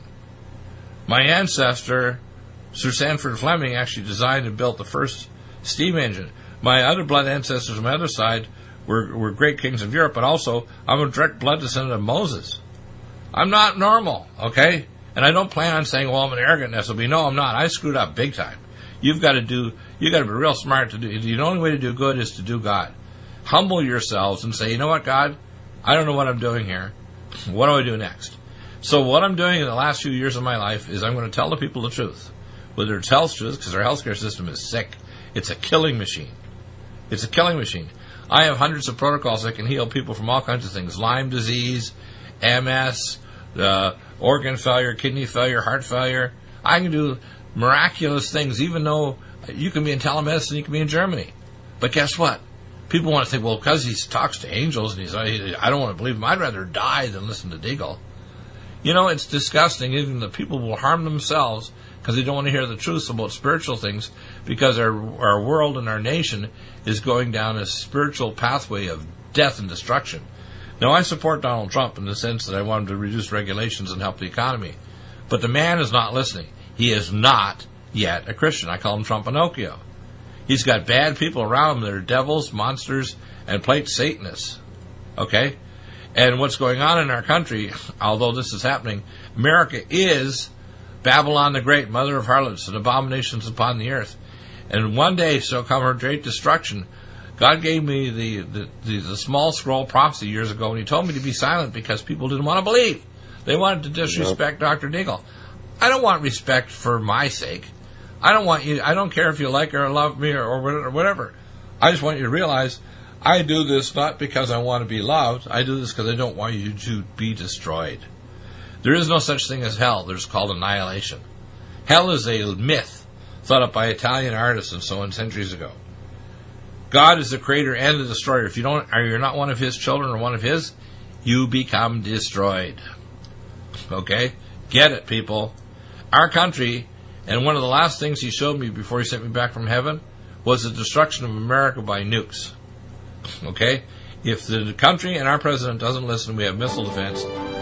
[SPEAKER 1] My ancestor, Sir Sanford Fleming, actually designed and built the first steam engine. My other blood ancestors on my other side were, were great kings of Europe, but also I'm a direct blood descendant of Moses. I'm not normal, okay? And I don't plan on saying, well, I'm an arrogant S L B. No, I'm not. I screwed up big time. You've got to do, you've got to be real smart to do, the only way to do good is to do God. Humble yourselves and say, you know what, God? I don't know what I'm doing here. What do I do next? So what I'm doing in the last few years of my life is I'm going to tell the people the truth. Whether it's health truth, because our healthcare system is sick. It's a killing machine. It's a killing machine. I have hundreds of protocols that can heal people from all kinds of things. Lyme disease, M S, uh, organ failure, kidney failure, heart failure. I can do miraculous things, even though you can be in telemedicine, you can be in Germany. But guess what? People want to think, well, because he talks to angels, and he's, I don't want to believe him. I'd rather die than listen to Deagle. You know, it's disgusting. Even the people will harm themselves because they don't want to hear the truth about spiritual things, because our our world and our nation is going down a spiritual pathway of death and destruction. Now, I support Donald Trump in the sense that I want him to reduce regulations and help the economy. But the man is not listening. He is not yet a Christian. I call him Trumpinocchio. He's got bad people around him that are devils, monsters, and plate Satanists. Okay? And what's going on in our country, although this is happening, America is Babylon the Great, mother of harlots and abominations upon the earth. And one day shall come her great destruction. God gave me the, the, the, the small scroll prophecy years ago, and he told me to be silent because people didn't want to believe. They wanted to disrespect yep. Doctor Deagle. I don't want respect for my sake. I don't want you. I don't care if you like or love me or, or whatever. I just want you to realize I do this not because I want to be loved. I do this because I don't want you to be destroyed. There is no such thing as hell. There's called annihilation. Hell is a myth thought up by Italian artists and so on centuries ago. God is the creator and the destroyer. If you don't, or you're not one of his children or one of his, you become destroyed. Okay? Get it, people. Our country, and one of the last things he showed me before he sent me back from heaven, was the destruction of America by nukes. Okay? If the country and our president doesn't listen, we have missile defense.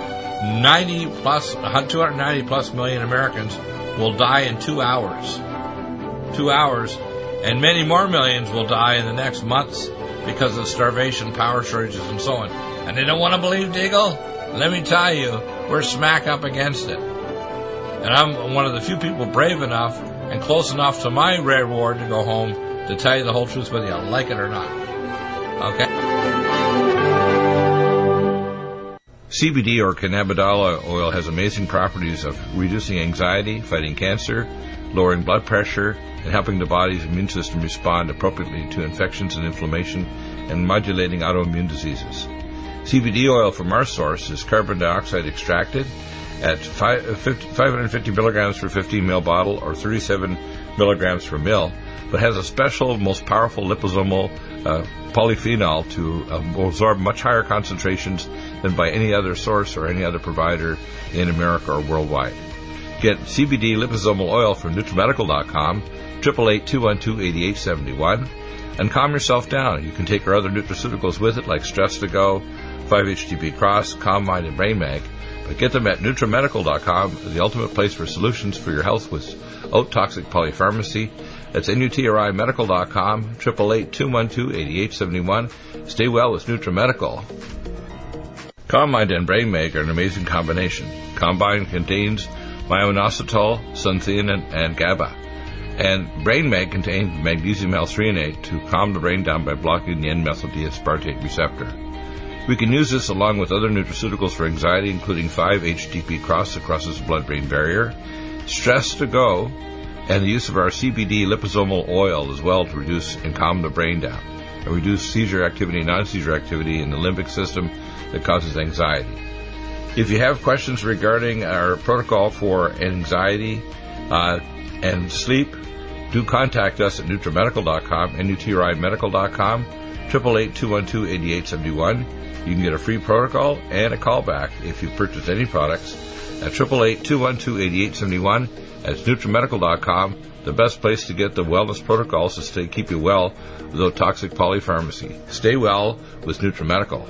[SPEAKER 1] ninety plus, two hundred ninety plus million Americans will die in two hours. Two hours. And many more millions will die in the next months because of starvation, power shortages, and so on. And they don't want to believe Deagle? Let me tell you, we're smack up against it. And I'm one of the few people brave enough and close enough to my rare ward to go home to tell you the whole truth, whether you like it or not. Okay? C B D or cannabidiol oil has amazing properties of reducing anxiety, fighting cancer, lowering blood pressure, and helping the body's immune system respond appropriately to infections and inflammation, and modulating autoimmune diseases. C B D oil from our source is carbon dioxide extracted at five hundred fifty milligrams per fifteen milliliter bottle or thirty-seven milligrams per mil, but has a special, most powerful liposomal uh, polyphenol to um, absorb much higher concentrations than by any other source or any other provider in America or worldwide. Get C B D liposomal oil from NutriMedical dot com, eight eight eight, two one two, eight eight seven one, and calm yourself down. You can take our other nutraceuticals with it, like Stress to Go, five H T P Cross, Calm Mind, and Brain Mag. But get them at NutriMedical dot com, the ultimate place for solutions for your health with oat-toxic polypharmacy. That's N U T R I Medical dot com, eight eight eight, two one two, eight eight seven one. Stay well with NutriMedical. Calm Mind and Brain Mag are an amazing combination. Combine contains myo-inositol, sunthein, and GABA. And Brain Mag contains magnesium L-threonate to calm the brain down by blocking the N-methyl D-aspartate receptor. We can use this along with other nutraceuticals for anxiety, including five H T P Cross that crosses the blood-brain barrier, Stress to Go, and the use of our C B D liposomal oil as well to reduce and calm the brain down, and reduce seizure activity, non-seizure activity in the limbic system that causes anxiety. If you have questions regarding our protocol for anxiety uh, and sleep, do contact us at NutriMedical dot com, N U T R I Medical dot com, eight eight eight, two one two, eight eight seven one. You can get a free protocol and a callback if you purchase any products at eight eight eight, two one two, eight eight seven one. That's NutriMedical dot com, the best place to get the wellness protocols to stay keep you well without toxic polypharmacy. Stay well with NutriMedical.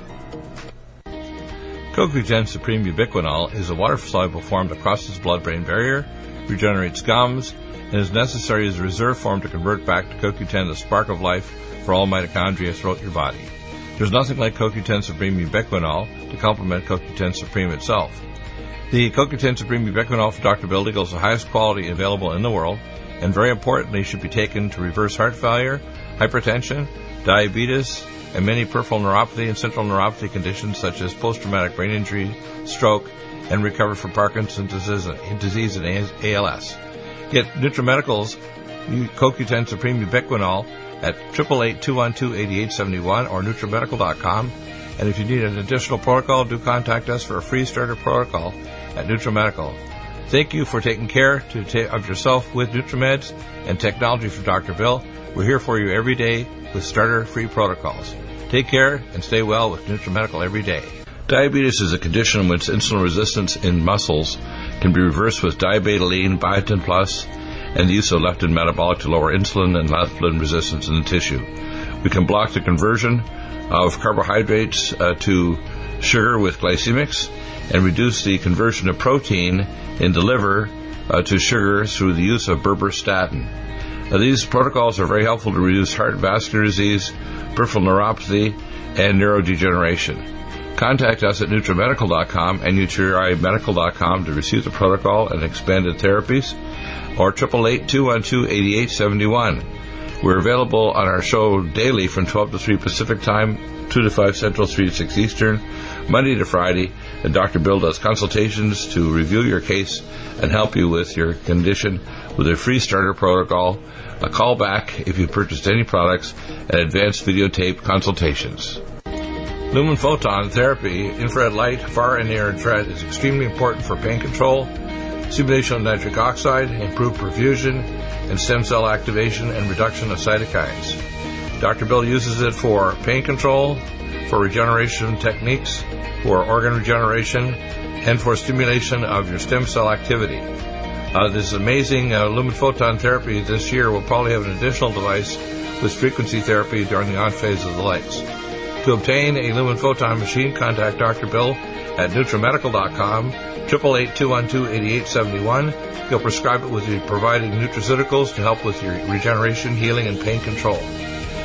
[SPEAKER 1] Co Q ten Supreme Ubiquinol is a water-soluble form that crosses the blood-brain barrier, regenerates gums, and is necessary as a reserve form to convert back to Co Q ten the spark of life for all mitochondria throughout your body. There's nothing like Co Q ten Supreme Ubiquinol to complement Co Q ten Supreme itself. The Co Q ten Supreme Ubiquinol from Doctor Bill Deagle is the highest quality available in the world, and very importantly should be taken to reverse heart failure, hypertension, diabetes, and many peripheral neuropathy and central neuropathy conditions such as post-traumatic brain injury, stroke, and recover from Parkinson's disease and A L S. Get NutriMedical's Co Q ten Supreme Ubiquinol at eight eight eight, two one two, eight eight seven one or NutriMedical dot com. And if you need an additional protocol, do contact us for a free starter protocol at NutriMedical. Thank you for taking care to ta- of yourself with NutriMeds and technology from Doctor Bill. We're here for you every day with starter free protocols. Take care and stay well with NutriMedical every day. Diabetes is a condition in which insulin resistance in muscles can be reversed with diabetoline, biotin plus, and the use of leptin metabolic to lower insulin and leptin resistance in the tissue. We can block the conversion of carbohydrates uh, to sugar with glycemics and reduce the conversion of protein in the liver uh, to sugar through the use of berberstatin. Now, these protocols are very helpful to reduce heart vascular disease, peripheral neuropathy, and neurodegeneration. Contact us at NutriMedical dot com and N U T R I Medical dot com to receive the protocol and expanded therapies, or eight eight eight, two one two, eight eight seven one. We're available on our show daily from twelve to three Pacific Time, two to five Central, three to six Eastern, Monday to Friday, and Doctor Bill does consultations to review your case and help you with your condition with a free starter protocol, a callback if you purchased any products, and advanced videotape consultations. Lumen photon therapy, infrared light, far and near infrared, is extremely important for pain control, stimulation of nitric oxide, improved perfusion, and stem cell activation and reduction of cytokines. Doctor Bill uses it for pain control, for regeneration techniques, for organ regeneration, and for stimulation of your stem cell activity. Uh, this amazing uh, lumen photon therapy this year will probably have an additional device with frequency therapy during the on phase of the lights. To obtain a lumen photon machine, contact Doctor Bill at NutriMedical dot com, eight eight eight, two one two, eight eight seven one. He'll prescribe it with you providing nutraceuticals to help with your regeneration, healing, and pain control.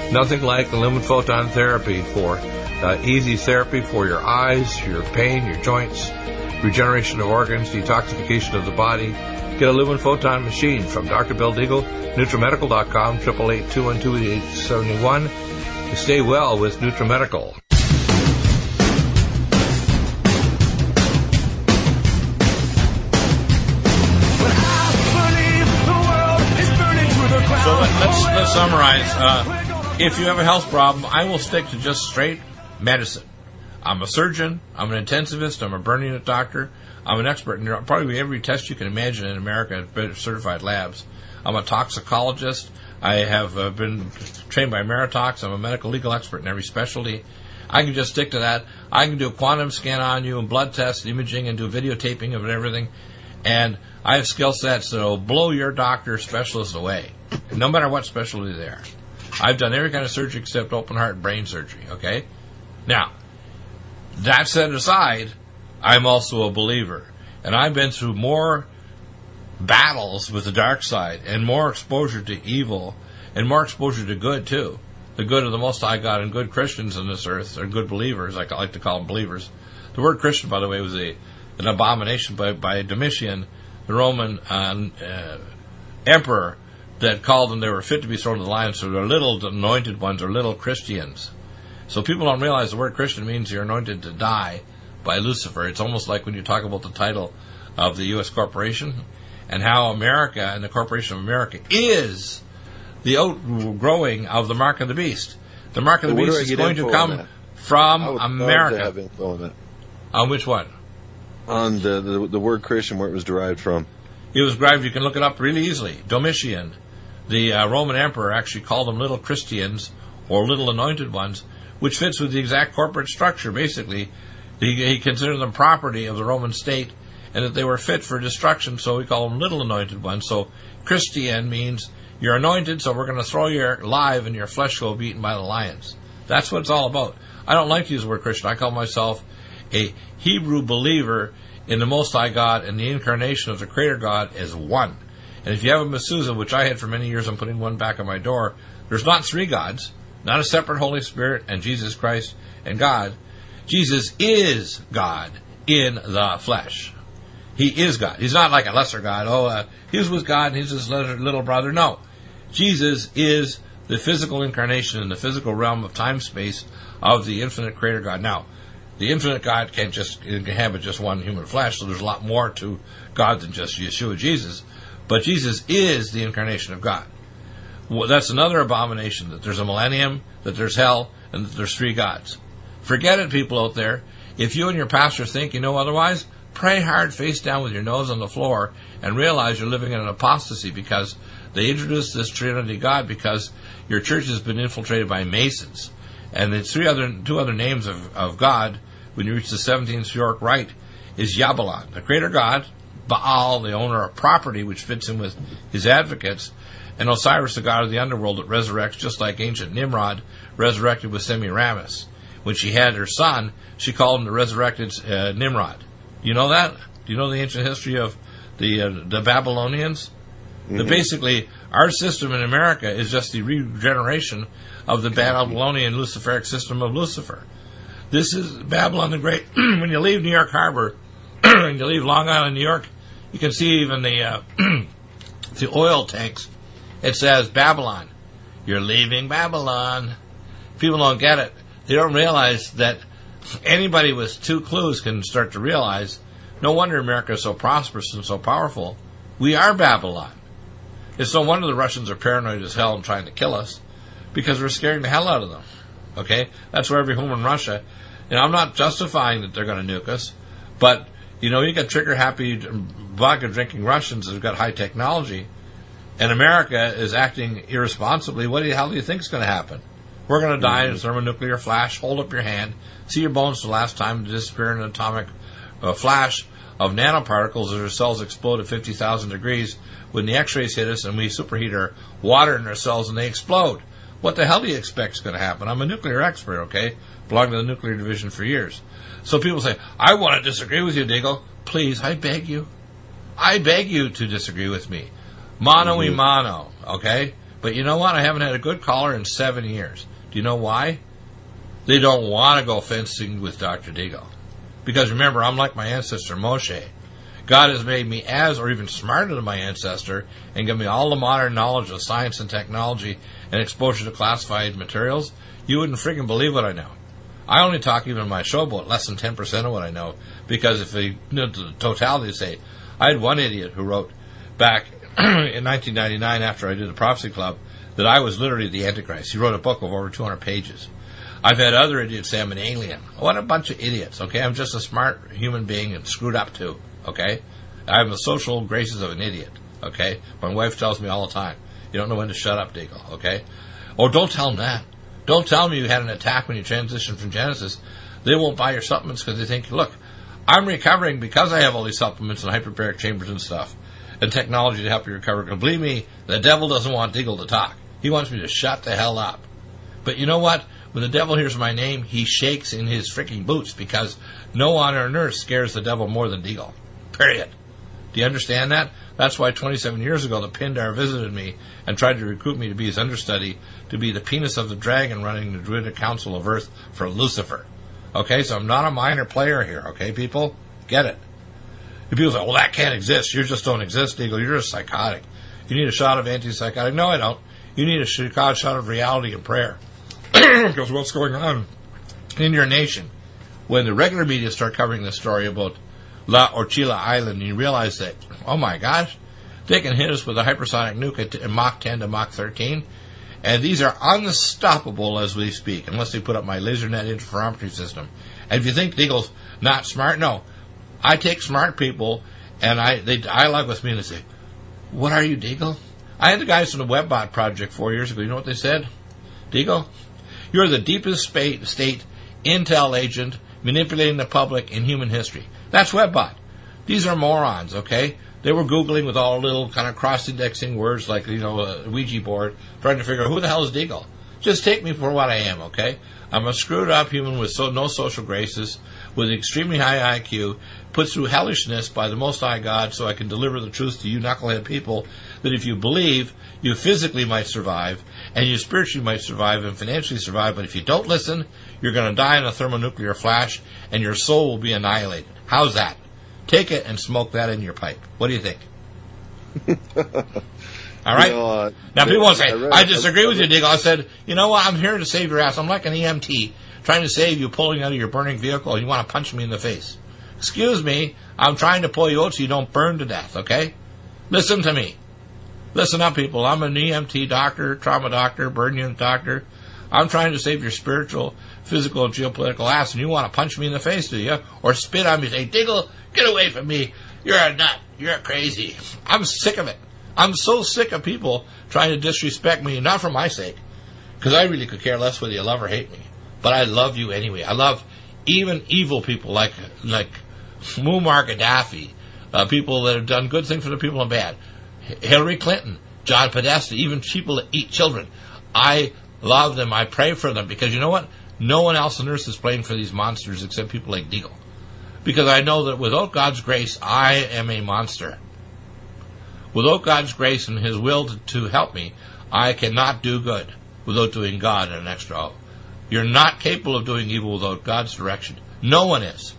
[SPEAKER 1] Nothing like the lumen photon therapy for uh, easy therapy for your eyes, your pain, your joints, regeneration of organs, detoxification of the body. Get a lumen photon machine from Doctor Bill Deagle, NutriMedical dot com, eight eight eight, two one two, eight eight seven one. Stay well with NutriMedical.
[SPEAKER 6] So let, let's let's summarize. Uh, if you have a health problem, I will stick to just straight medicine. I'm a surgeon. I'm an intensivist. I'm a burn unit doctor. I'm an expert in probably every test you can imagine in America at certified labs. I'm a toxicologist. I have uh, been trained by Meritox. I'm a medical legal expert in every specialty. I can just stick to that. I can do a quantum scan on you and blood tests, imaging, and do videotaping of everything. And I have skill sets that will blow your doctor specialist away, no matter what specialty they are. I've done every kind of surgery except open heart brain surgery, okay? Now, that set aside, I'm also a believer. And I've been through more battles with the dark side and more exposure to evil and more exposure to good, too. The good of the Most High God and good Christians on this earth, or good believers, like I like to call them believers. The word Christian, by the way, was a, an abomination by, by Domitian, the Roman uh, uh, emperor, that called them they were fit to be thrown to the lions, so they're little anointed ones or little Christians. So people don't realize the word Christian means you're anointed to die by Lucifer. It's almost like when you talk about the title of the U S corporation and how America and the Corporation of America is the outgrowing of the mark of the beast. The mark of the
[SPEAKER 5] Well, where
[SPEAKER 6] beast
[SPEAKER 5] do I
[SPEAKER 6] is
[SPEAKER 5] get
[SPEAKER 6] going to
[SPEAKER 5] info
[SPEAKER 6] come
[SPEAKER 5] on that? I
[SPEAKER 6] from
[SPEAKER 5] would love to
[SPEAKER 6] America.
[SPEAKER 5] have info on that.
[SPEAKER 6] On which one?
[SPEAKER 5] On the, the the word Christian, where it was derived from.
[SPEAKER 6] It was derived, you can look it up really easily. Domitian, the uh, Roman emperor, actually called them little Christians or little anointed ones, which fits with the exact corporate structure. Basically, he, he considered them property of the Roman state and that they were fit for destruction, so we call them little anointed ones. So Christian means you're anointed, so we're going to throw you live and your flesh will be eaten by the lions. That's what it's all about. I don't like to use the word Christian. I call myself a Hebrew believer in the Most High God and the incarnation of the Creator God as one. And if you have a mezuzah, which I had for many years, I'm putting one back on my door, there's not three gods, not a separate Holy Spirit and Jesus Christ and God. Jesus is God in the flesh. He is God. He's not like a lesser God. Oh, uh, he was with God and he's his little brother. No. Jesus is the physical incarnation in the physical realm of time-space of the infinite Creator God. Now, the infinite God can't just inhabit just one human flesh, so there's a lot more to God than just Yeshua Jesus. But Jesus is the incarnation of God. Well, that's another abomination, that there's a millennium, that there's hell, and that there's three gods. Forget it, people out there. If you and your pastor think you know otherwise, pray hard, face down with your nose on the floor, and realize you're living in an apostasy because they introduced this Trinity God because your church has been infiltrated by Masons. And the three other, two other names of, of God, when you reach the seventeenth York Rite, is Yabalon, the Creator God, Baal, the owner of property, which fits in with his advocates, and Osiris, the god of the underworld that resurrects, just like ancient Nimrod resurrected with Semiramis. When she had her son, she called him the resurrected uh, Nimrod. You know that? Do you know the ancient history of the uh, the Babylonians? Mm-hmm. The, basically, our system in America is just the regeneration of the Babylonian Luciferic system of Lucifer. This is Babylon the Great. When you leave New York Harbor, and you leave Long Island, New York, you can see even the uh, the oil tanks. It says Babylon. You're leaving Babylon. People don't get it. They don't realize that anybody with two clues can start to realize, no wonder America is so prosperous and so powerful. We are Babylon. It's no wonder the Russians are paranoid as hell and trying to kill us, because we're scaring the hell out of them. Okay? That's where every home in Russia. And I'm not justifying that they're going to nuke us, but, you know, you got trigger-happy, vodka-drinking Russians that have got high technology, and America is acting irresponsibly. What the hell do you think is going to happen? We're going to die in a thermonuclear flash. Hold up your hand. See your bones the last time to disappear in an atomic uh, flash of nanoparticles as our cells explode at fifty thousand degrees when the X-rays hit us and we superheat our water in our cells and they explode. What the hell do you expect is going to happen? I'm a nuclear expert, okay? Belonged to the nuclear division for years. So people say, I want to disagree with you, Deagle. Please, I beg you. I beg you to disagree with me. Mano mm-hmm. y mano, okay? But you know what? I haven't had a good caller in seven years. Do you know why? They don't want to go fencing with Doctor Deagle. Because remember, I'm like my ancestor Moshe. God has made me as or even smarter than my ancestor and given me all the modern knowledge of science and technology and exposure to classified materials. You wouldn't freaking believe what I know. I only talk even in my show about less than ten percent of what I know, because if they knew the totality, say, I had one idiot who wrote back in nineteen ninety-nine after I did the Prophecy Club that I was literally the Antichrist. He wrote a book of over two hundred pages. I've had other idiots say I'm an alien. What a bunch of idiots, okay? I'm just a smart human being and screwed up too, okay? I have the social graces of an idiot, okay? My wife tells me all the time, you don't know when to shut up, Deagle, okay? Or don't tell them that. Don't tell them you had an attack when you transitioned from Genesis. They won't buy your supplements because they think, look, I'm recovering because I have all these supplements and hyperbaric chambers and stuff and technology to help you recover. Because believe me, the devil doesn't want Deagle to talk. He wants me to shut the hell up. But you know what? When the devil hears my name, he shakes in his freaking boots, because no one on earth scares the devil more than Deagle. Period. Do you understand that? That's why twenty-seven years ago the Pindar visited me and tried to recruit me to be his understudy, to be the penis of the dragon running the Druidic Council of Earth for Lucifer. Okay, so I'm not a minor player here, okay, people? Get it. If people say, well, that can't exist, you just don't exist, Deagle, you're just psychotic. You need a shot of antipsychotic. No, I don't. You need a shot of reality and prayer. Because what's going on in your nation, when the regular media start covering this story about La Orchila Island, and you realize that, oh my gosh, they can hit us with a hypersonic nuke at Mach ten to Mach thirteen, and these are unstoppable as we speak, unless they put up my LaserNet interferometry system. And if you think Deagle's not smart, no. I take smart people, and I they dialogue with me, and they say, what are you, Deagle? I had the guys from the WebBot project four years ago. You know what they said? Deagle, you're the deepest state, state intel agent manipulating the public in human history. That's WebBot. These are morons, okay? They were Googling with all little kind of cross-indexing words like, you know, a Ouija board, trying to figure out who the hell is Deagle. Just take me for what I am, okay? I'm a screwed-up human with so, no social graces, with extremely high I Q, put through hellishness by the Most High God so I can deliver the truth to you knucklehead people, that if you believe, you physically might survive, and you spiritually might survive and financially survive, but if you don't listen, you're going to die in a thermonuclear flash, and your soul will be annihilated. How's that? Take it and smoke that in your pipe. What do you think? All right? You know, uh, now, people won't say, I, read, I disagree I, with you, Deagle. I said, you know what? I'm here to save your ass. I'm like an E M T trying to save you pulling out of your burning vehicle, and you want to punch me in the face. Excuse me. I'm trying to pull you out so you don't burn to death, okay? Listen to me. Listen up, people. I'm an E M T doctor, trauma doctor, burn unit doctor. I'm trying to save your spiritual, physical, and geopolitical ass, and you want to punch me in the face, do you? Or spit on me and say, Deagle, get away from me. You're a nut. You're crazy. I'm sick of it. I'm so sick of people trying to disrespect me, not for my sake, because I really could care less whether you love or hate me. But I love you anyway. I love even evil people like like Muammar Gaddafi, uh, people that have done good things for the people and bad. Hillary Clinton, John Podesta, even people that eat children. I love them. I pray for them, because you know what? No one else on earth is praying for these monsters except people like Deagle. Because I know that without God's grace, I am a monster. Without God's grace and His will to, to help me, I cannot do good without doing God an extra O. You're not capable of doing evil without God's direction. No one is.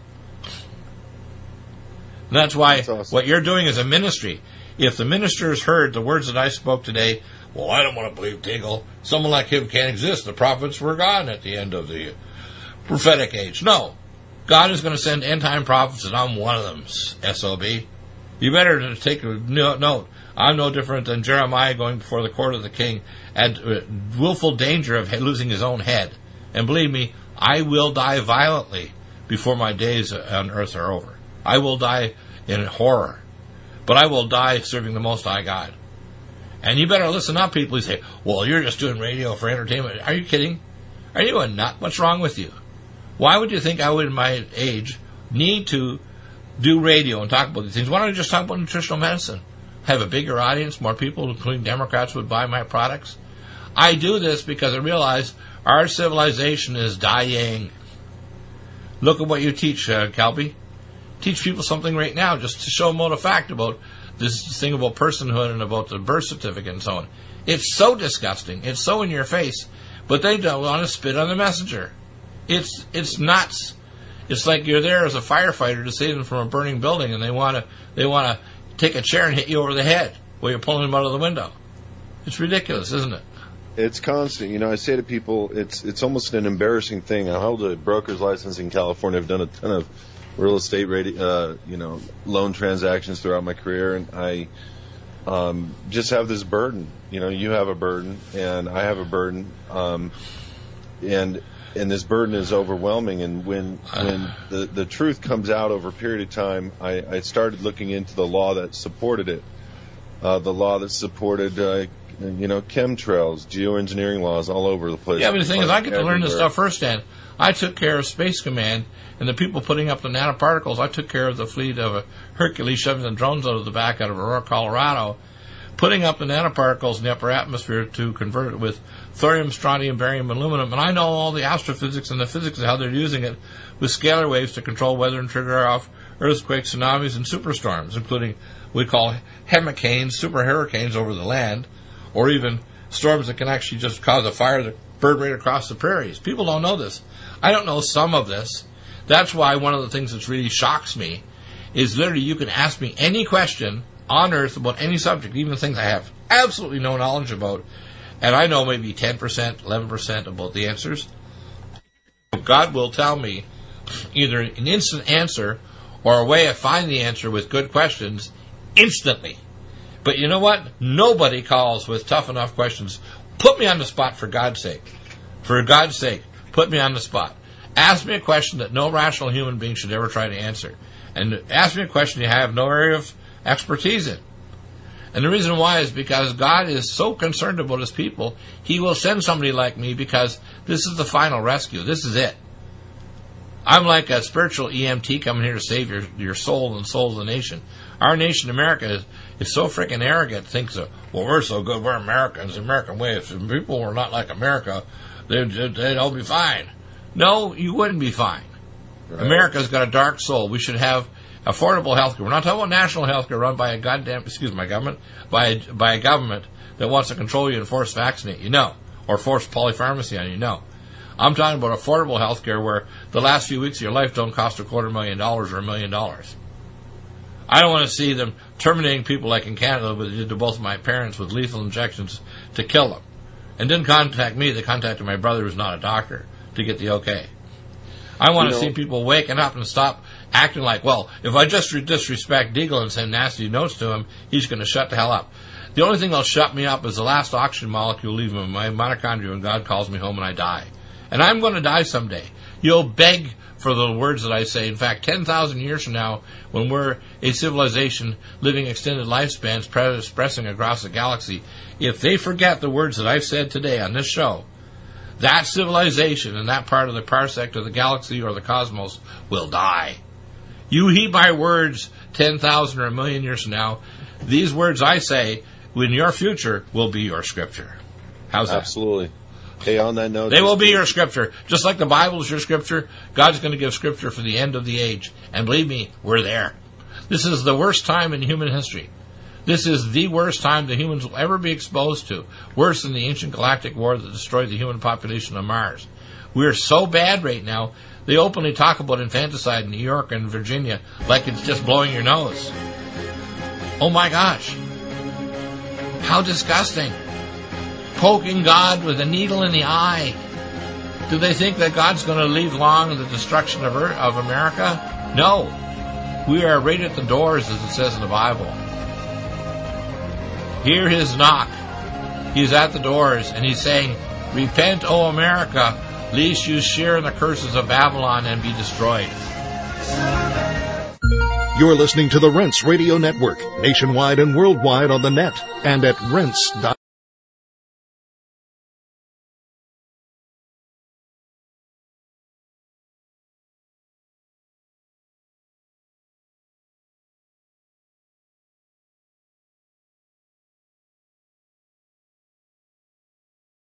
[SPEAKER 6] And that's why that's awesome. What you're doing is a ministry. If the ministers heard the words that I spoke today, well, I don't want to believe Deagle. Someone like him can't exist. The prophets were gone at the end of the prophetic age. No. God is going to send end-time prophets, and I'm one of them, S O B. You better take a note. I'm no different than Jeremiah going before the court of the king at willful danger of losing his own head. And believe me, I will die violently before my days on earth are over. I will die in horror. But I will die serving the Most High God. And you better listen up, people who say, well, you're just doing radio for entertainment. Are you kidding? Are you a nut? What's wrong with you? Why would you think I would, in my age, need to do radio and talk about these things? Why don't I just talk about nutritional medicine? Have a bigger audience, more people, including Democrats, would buy my products? I do this because I realize our civilization is dying. Look at what you teach, uh, Calby. Teach people something right now, just to show them out a fact about this thing about personhood and about the birth certificate and so on. It's so disgusting. It's so in your face. But they don't want to spit on the messenger. It's it's nuts. It's like you're there as a firefighter to save them from a burning building, and they want to they want to take a chair and hit you over the head while you're pulling them out of the window. It's ridiculous, isn't it?
[SPEAKER 5] It's constant. You know, I say to people, it's it's almost an embarrassing thing. I hold a broker's license in California. I've done a ton of real estate, radi- uh, you know, loan transactions throughout my career, and I um, just have this burden. You know, you have a burden, and I have a burden, um, and and this burden is overwhelming. And when when the the truth comes out over a period of time, I, I started looking into the law that supported it, uh, the law that supported. Uh, You know, chemtrails, geoengineering laws all over the place.
[SPEAKER 6] Yeah, but the thing is, I get to learn this
[SPEAKER 5] everywhere.
[SPEAKER 6] stuff firsthand. I took care of Space Command and the people putting up the nanoparticles. I took care of the fleet of a Hercules shoving the drones out of the back out of Aurora, Colorado, putting up the nanoparticles in the upper atmosphere to convert it with thorium, strontium, barium, and aluminum. And I know all the astrophysics and the physics of how they're using it with scalar waves to control weather and trigger off earthquakes, tsunamis, and superstorms, including what we call hemicanes, super hurricanes over the land, or even storms that can actually just cause a fire that burn right across the prairies. People don't know this. I don't know some of this. That's why one of the things that really shocks me is literally you can ask me any question on Earth about any subject, even things I have absolutely no knowledge about, and I know maybe ten percent, eleven percent about the answers. God will tell me either an instant answer or a way of finding the answer with good questions instantly. But you know what? Nobody calls with tough enough questions. Put me on the spot, for God's sake. For God's sake, put me on the spot. Ask me a question that no rational human being should ever try to answer. And ask me a question you have no area of expertise in. And the reason why is because God is so concerned about his people, he will send somebody like me because this is the final rescue. This is it. I'm like a spiritual E M T coming here to save your, your soul and souls of the nation. Our nation, America, is, is so freaking arrogant, thinks, that, well, we're so good, we're Americans, the American way. If people were not like America, they'd, they'd all be fine. No, you wouldn't be fine. Right. America's got a dark soul. We should have affordable health care. We're not talking about national health care run by a goddamn, excuse my government, by a, by a government that wants to control you and force vaccinate you, no. Or force polypharmacy on you, no. I'm talking about affordable health care where the last few weeks of your life don't cost a quarter million dollars or a million dollars. I don't want to see them terminating people like in Canada, what they did to both of my parents with lethal injections to kill them. And didn't contact me, they contacted my brother who's not a doctor to get the okay. I want you to know, see people waking up and stop acting like, well, if I just disrespect Deagle and send nasty notes to him, he's going to shut the hell up. The only thing that'll shut me up is the last oxygen molecule leaving my mitochondria when God calls me home and I die. And I'm going to die someday. You'll beg for the words that I say. In fact, ten thousand years from now, when we're a civilization living extended lifespans, spreading across the galaxy, if they forget the words that I've said today on this show, that civilization and that part of the parsec of the galaxy or the cosmos will die. You heed my words ten thousand or a million years from now. These words I say in your future will be your scripture. How's that?
[SPEAKER 5] Absolutely. Hey, on that note,
[SPEAKER 6] they will be your scripture. Just like the Bible is your scripture, God's going to give scripture for the end of the age. And believe me, we're there. This is the worst time in human history. This is the worst time the humans will ever be exposed to. Worse than the ancient galactic war that destroyed the human population on Mars. We're so bad right now, they openly talk about infanticide in New York and Virginia like it's just blowing your nose. Oh my gosh. How disgusting. Poking God with a needle in the eye. Do they think that God's going to leave long the destruction of Earth, of America? No. We are right at the doors, as it says in the Bible. Hear his knock. He's at the doors, and he's saying, repent, O America, lest you share in the curses of Babylon and be destroyed.
[SPEAKER 4] You're listening to the Rense Radio Network, nationwide and worldwide on the net, and at rense dot com.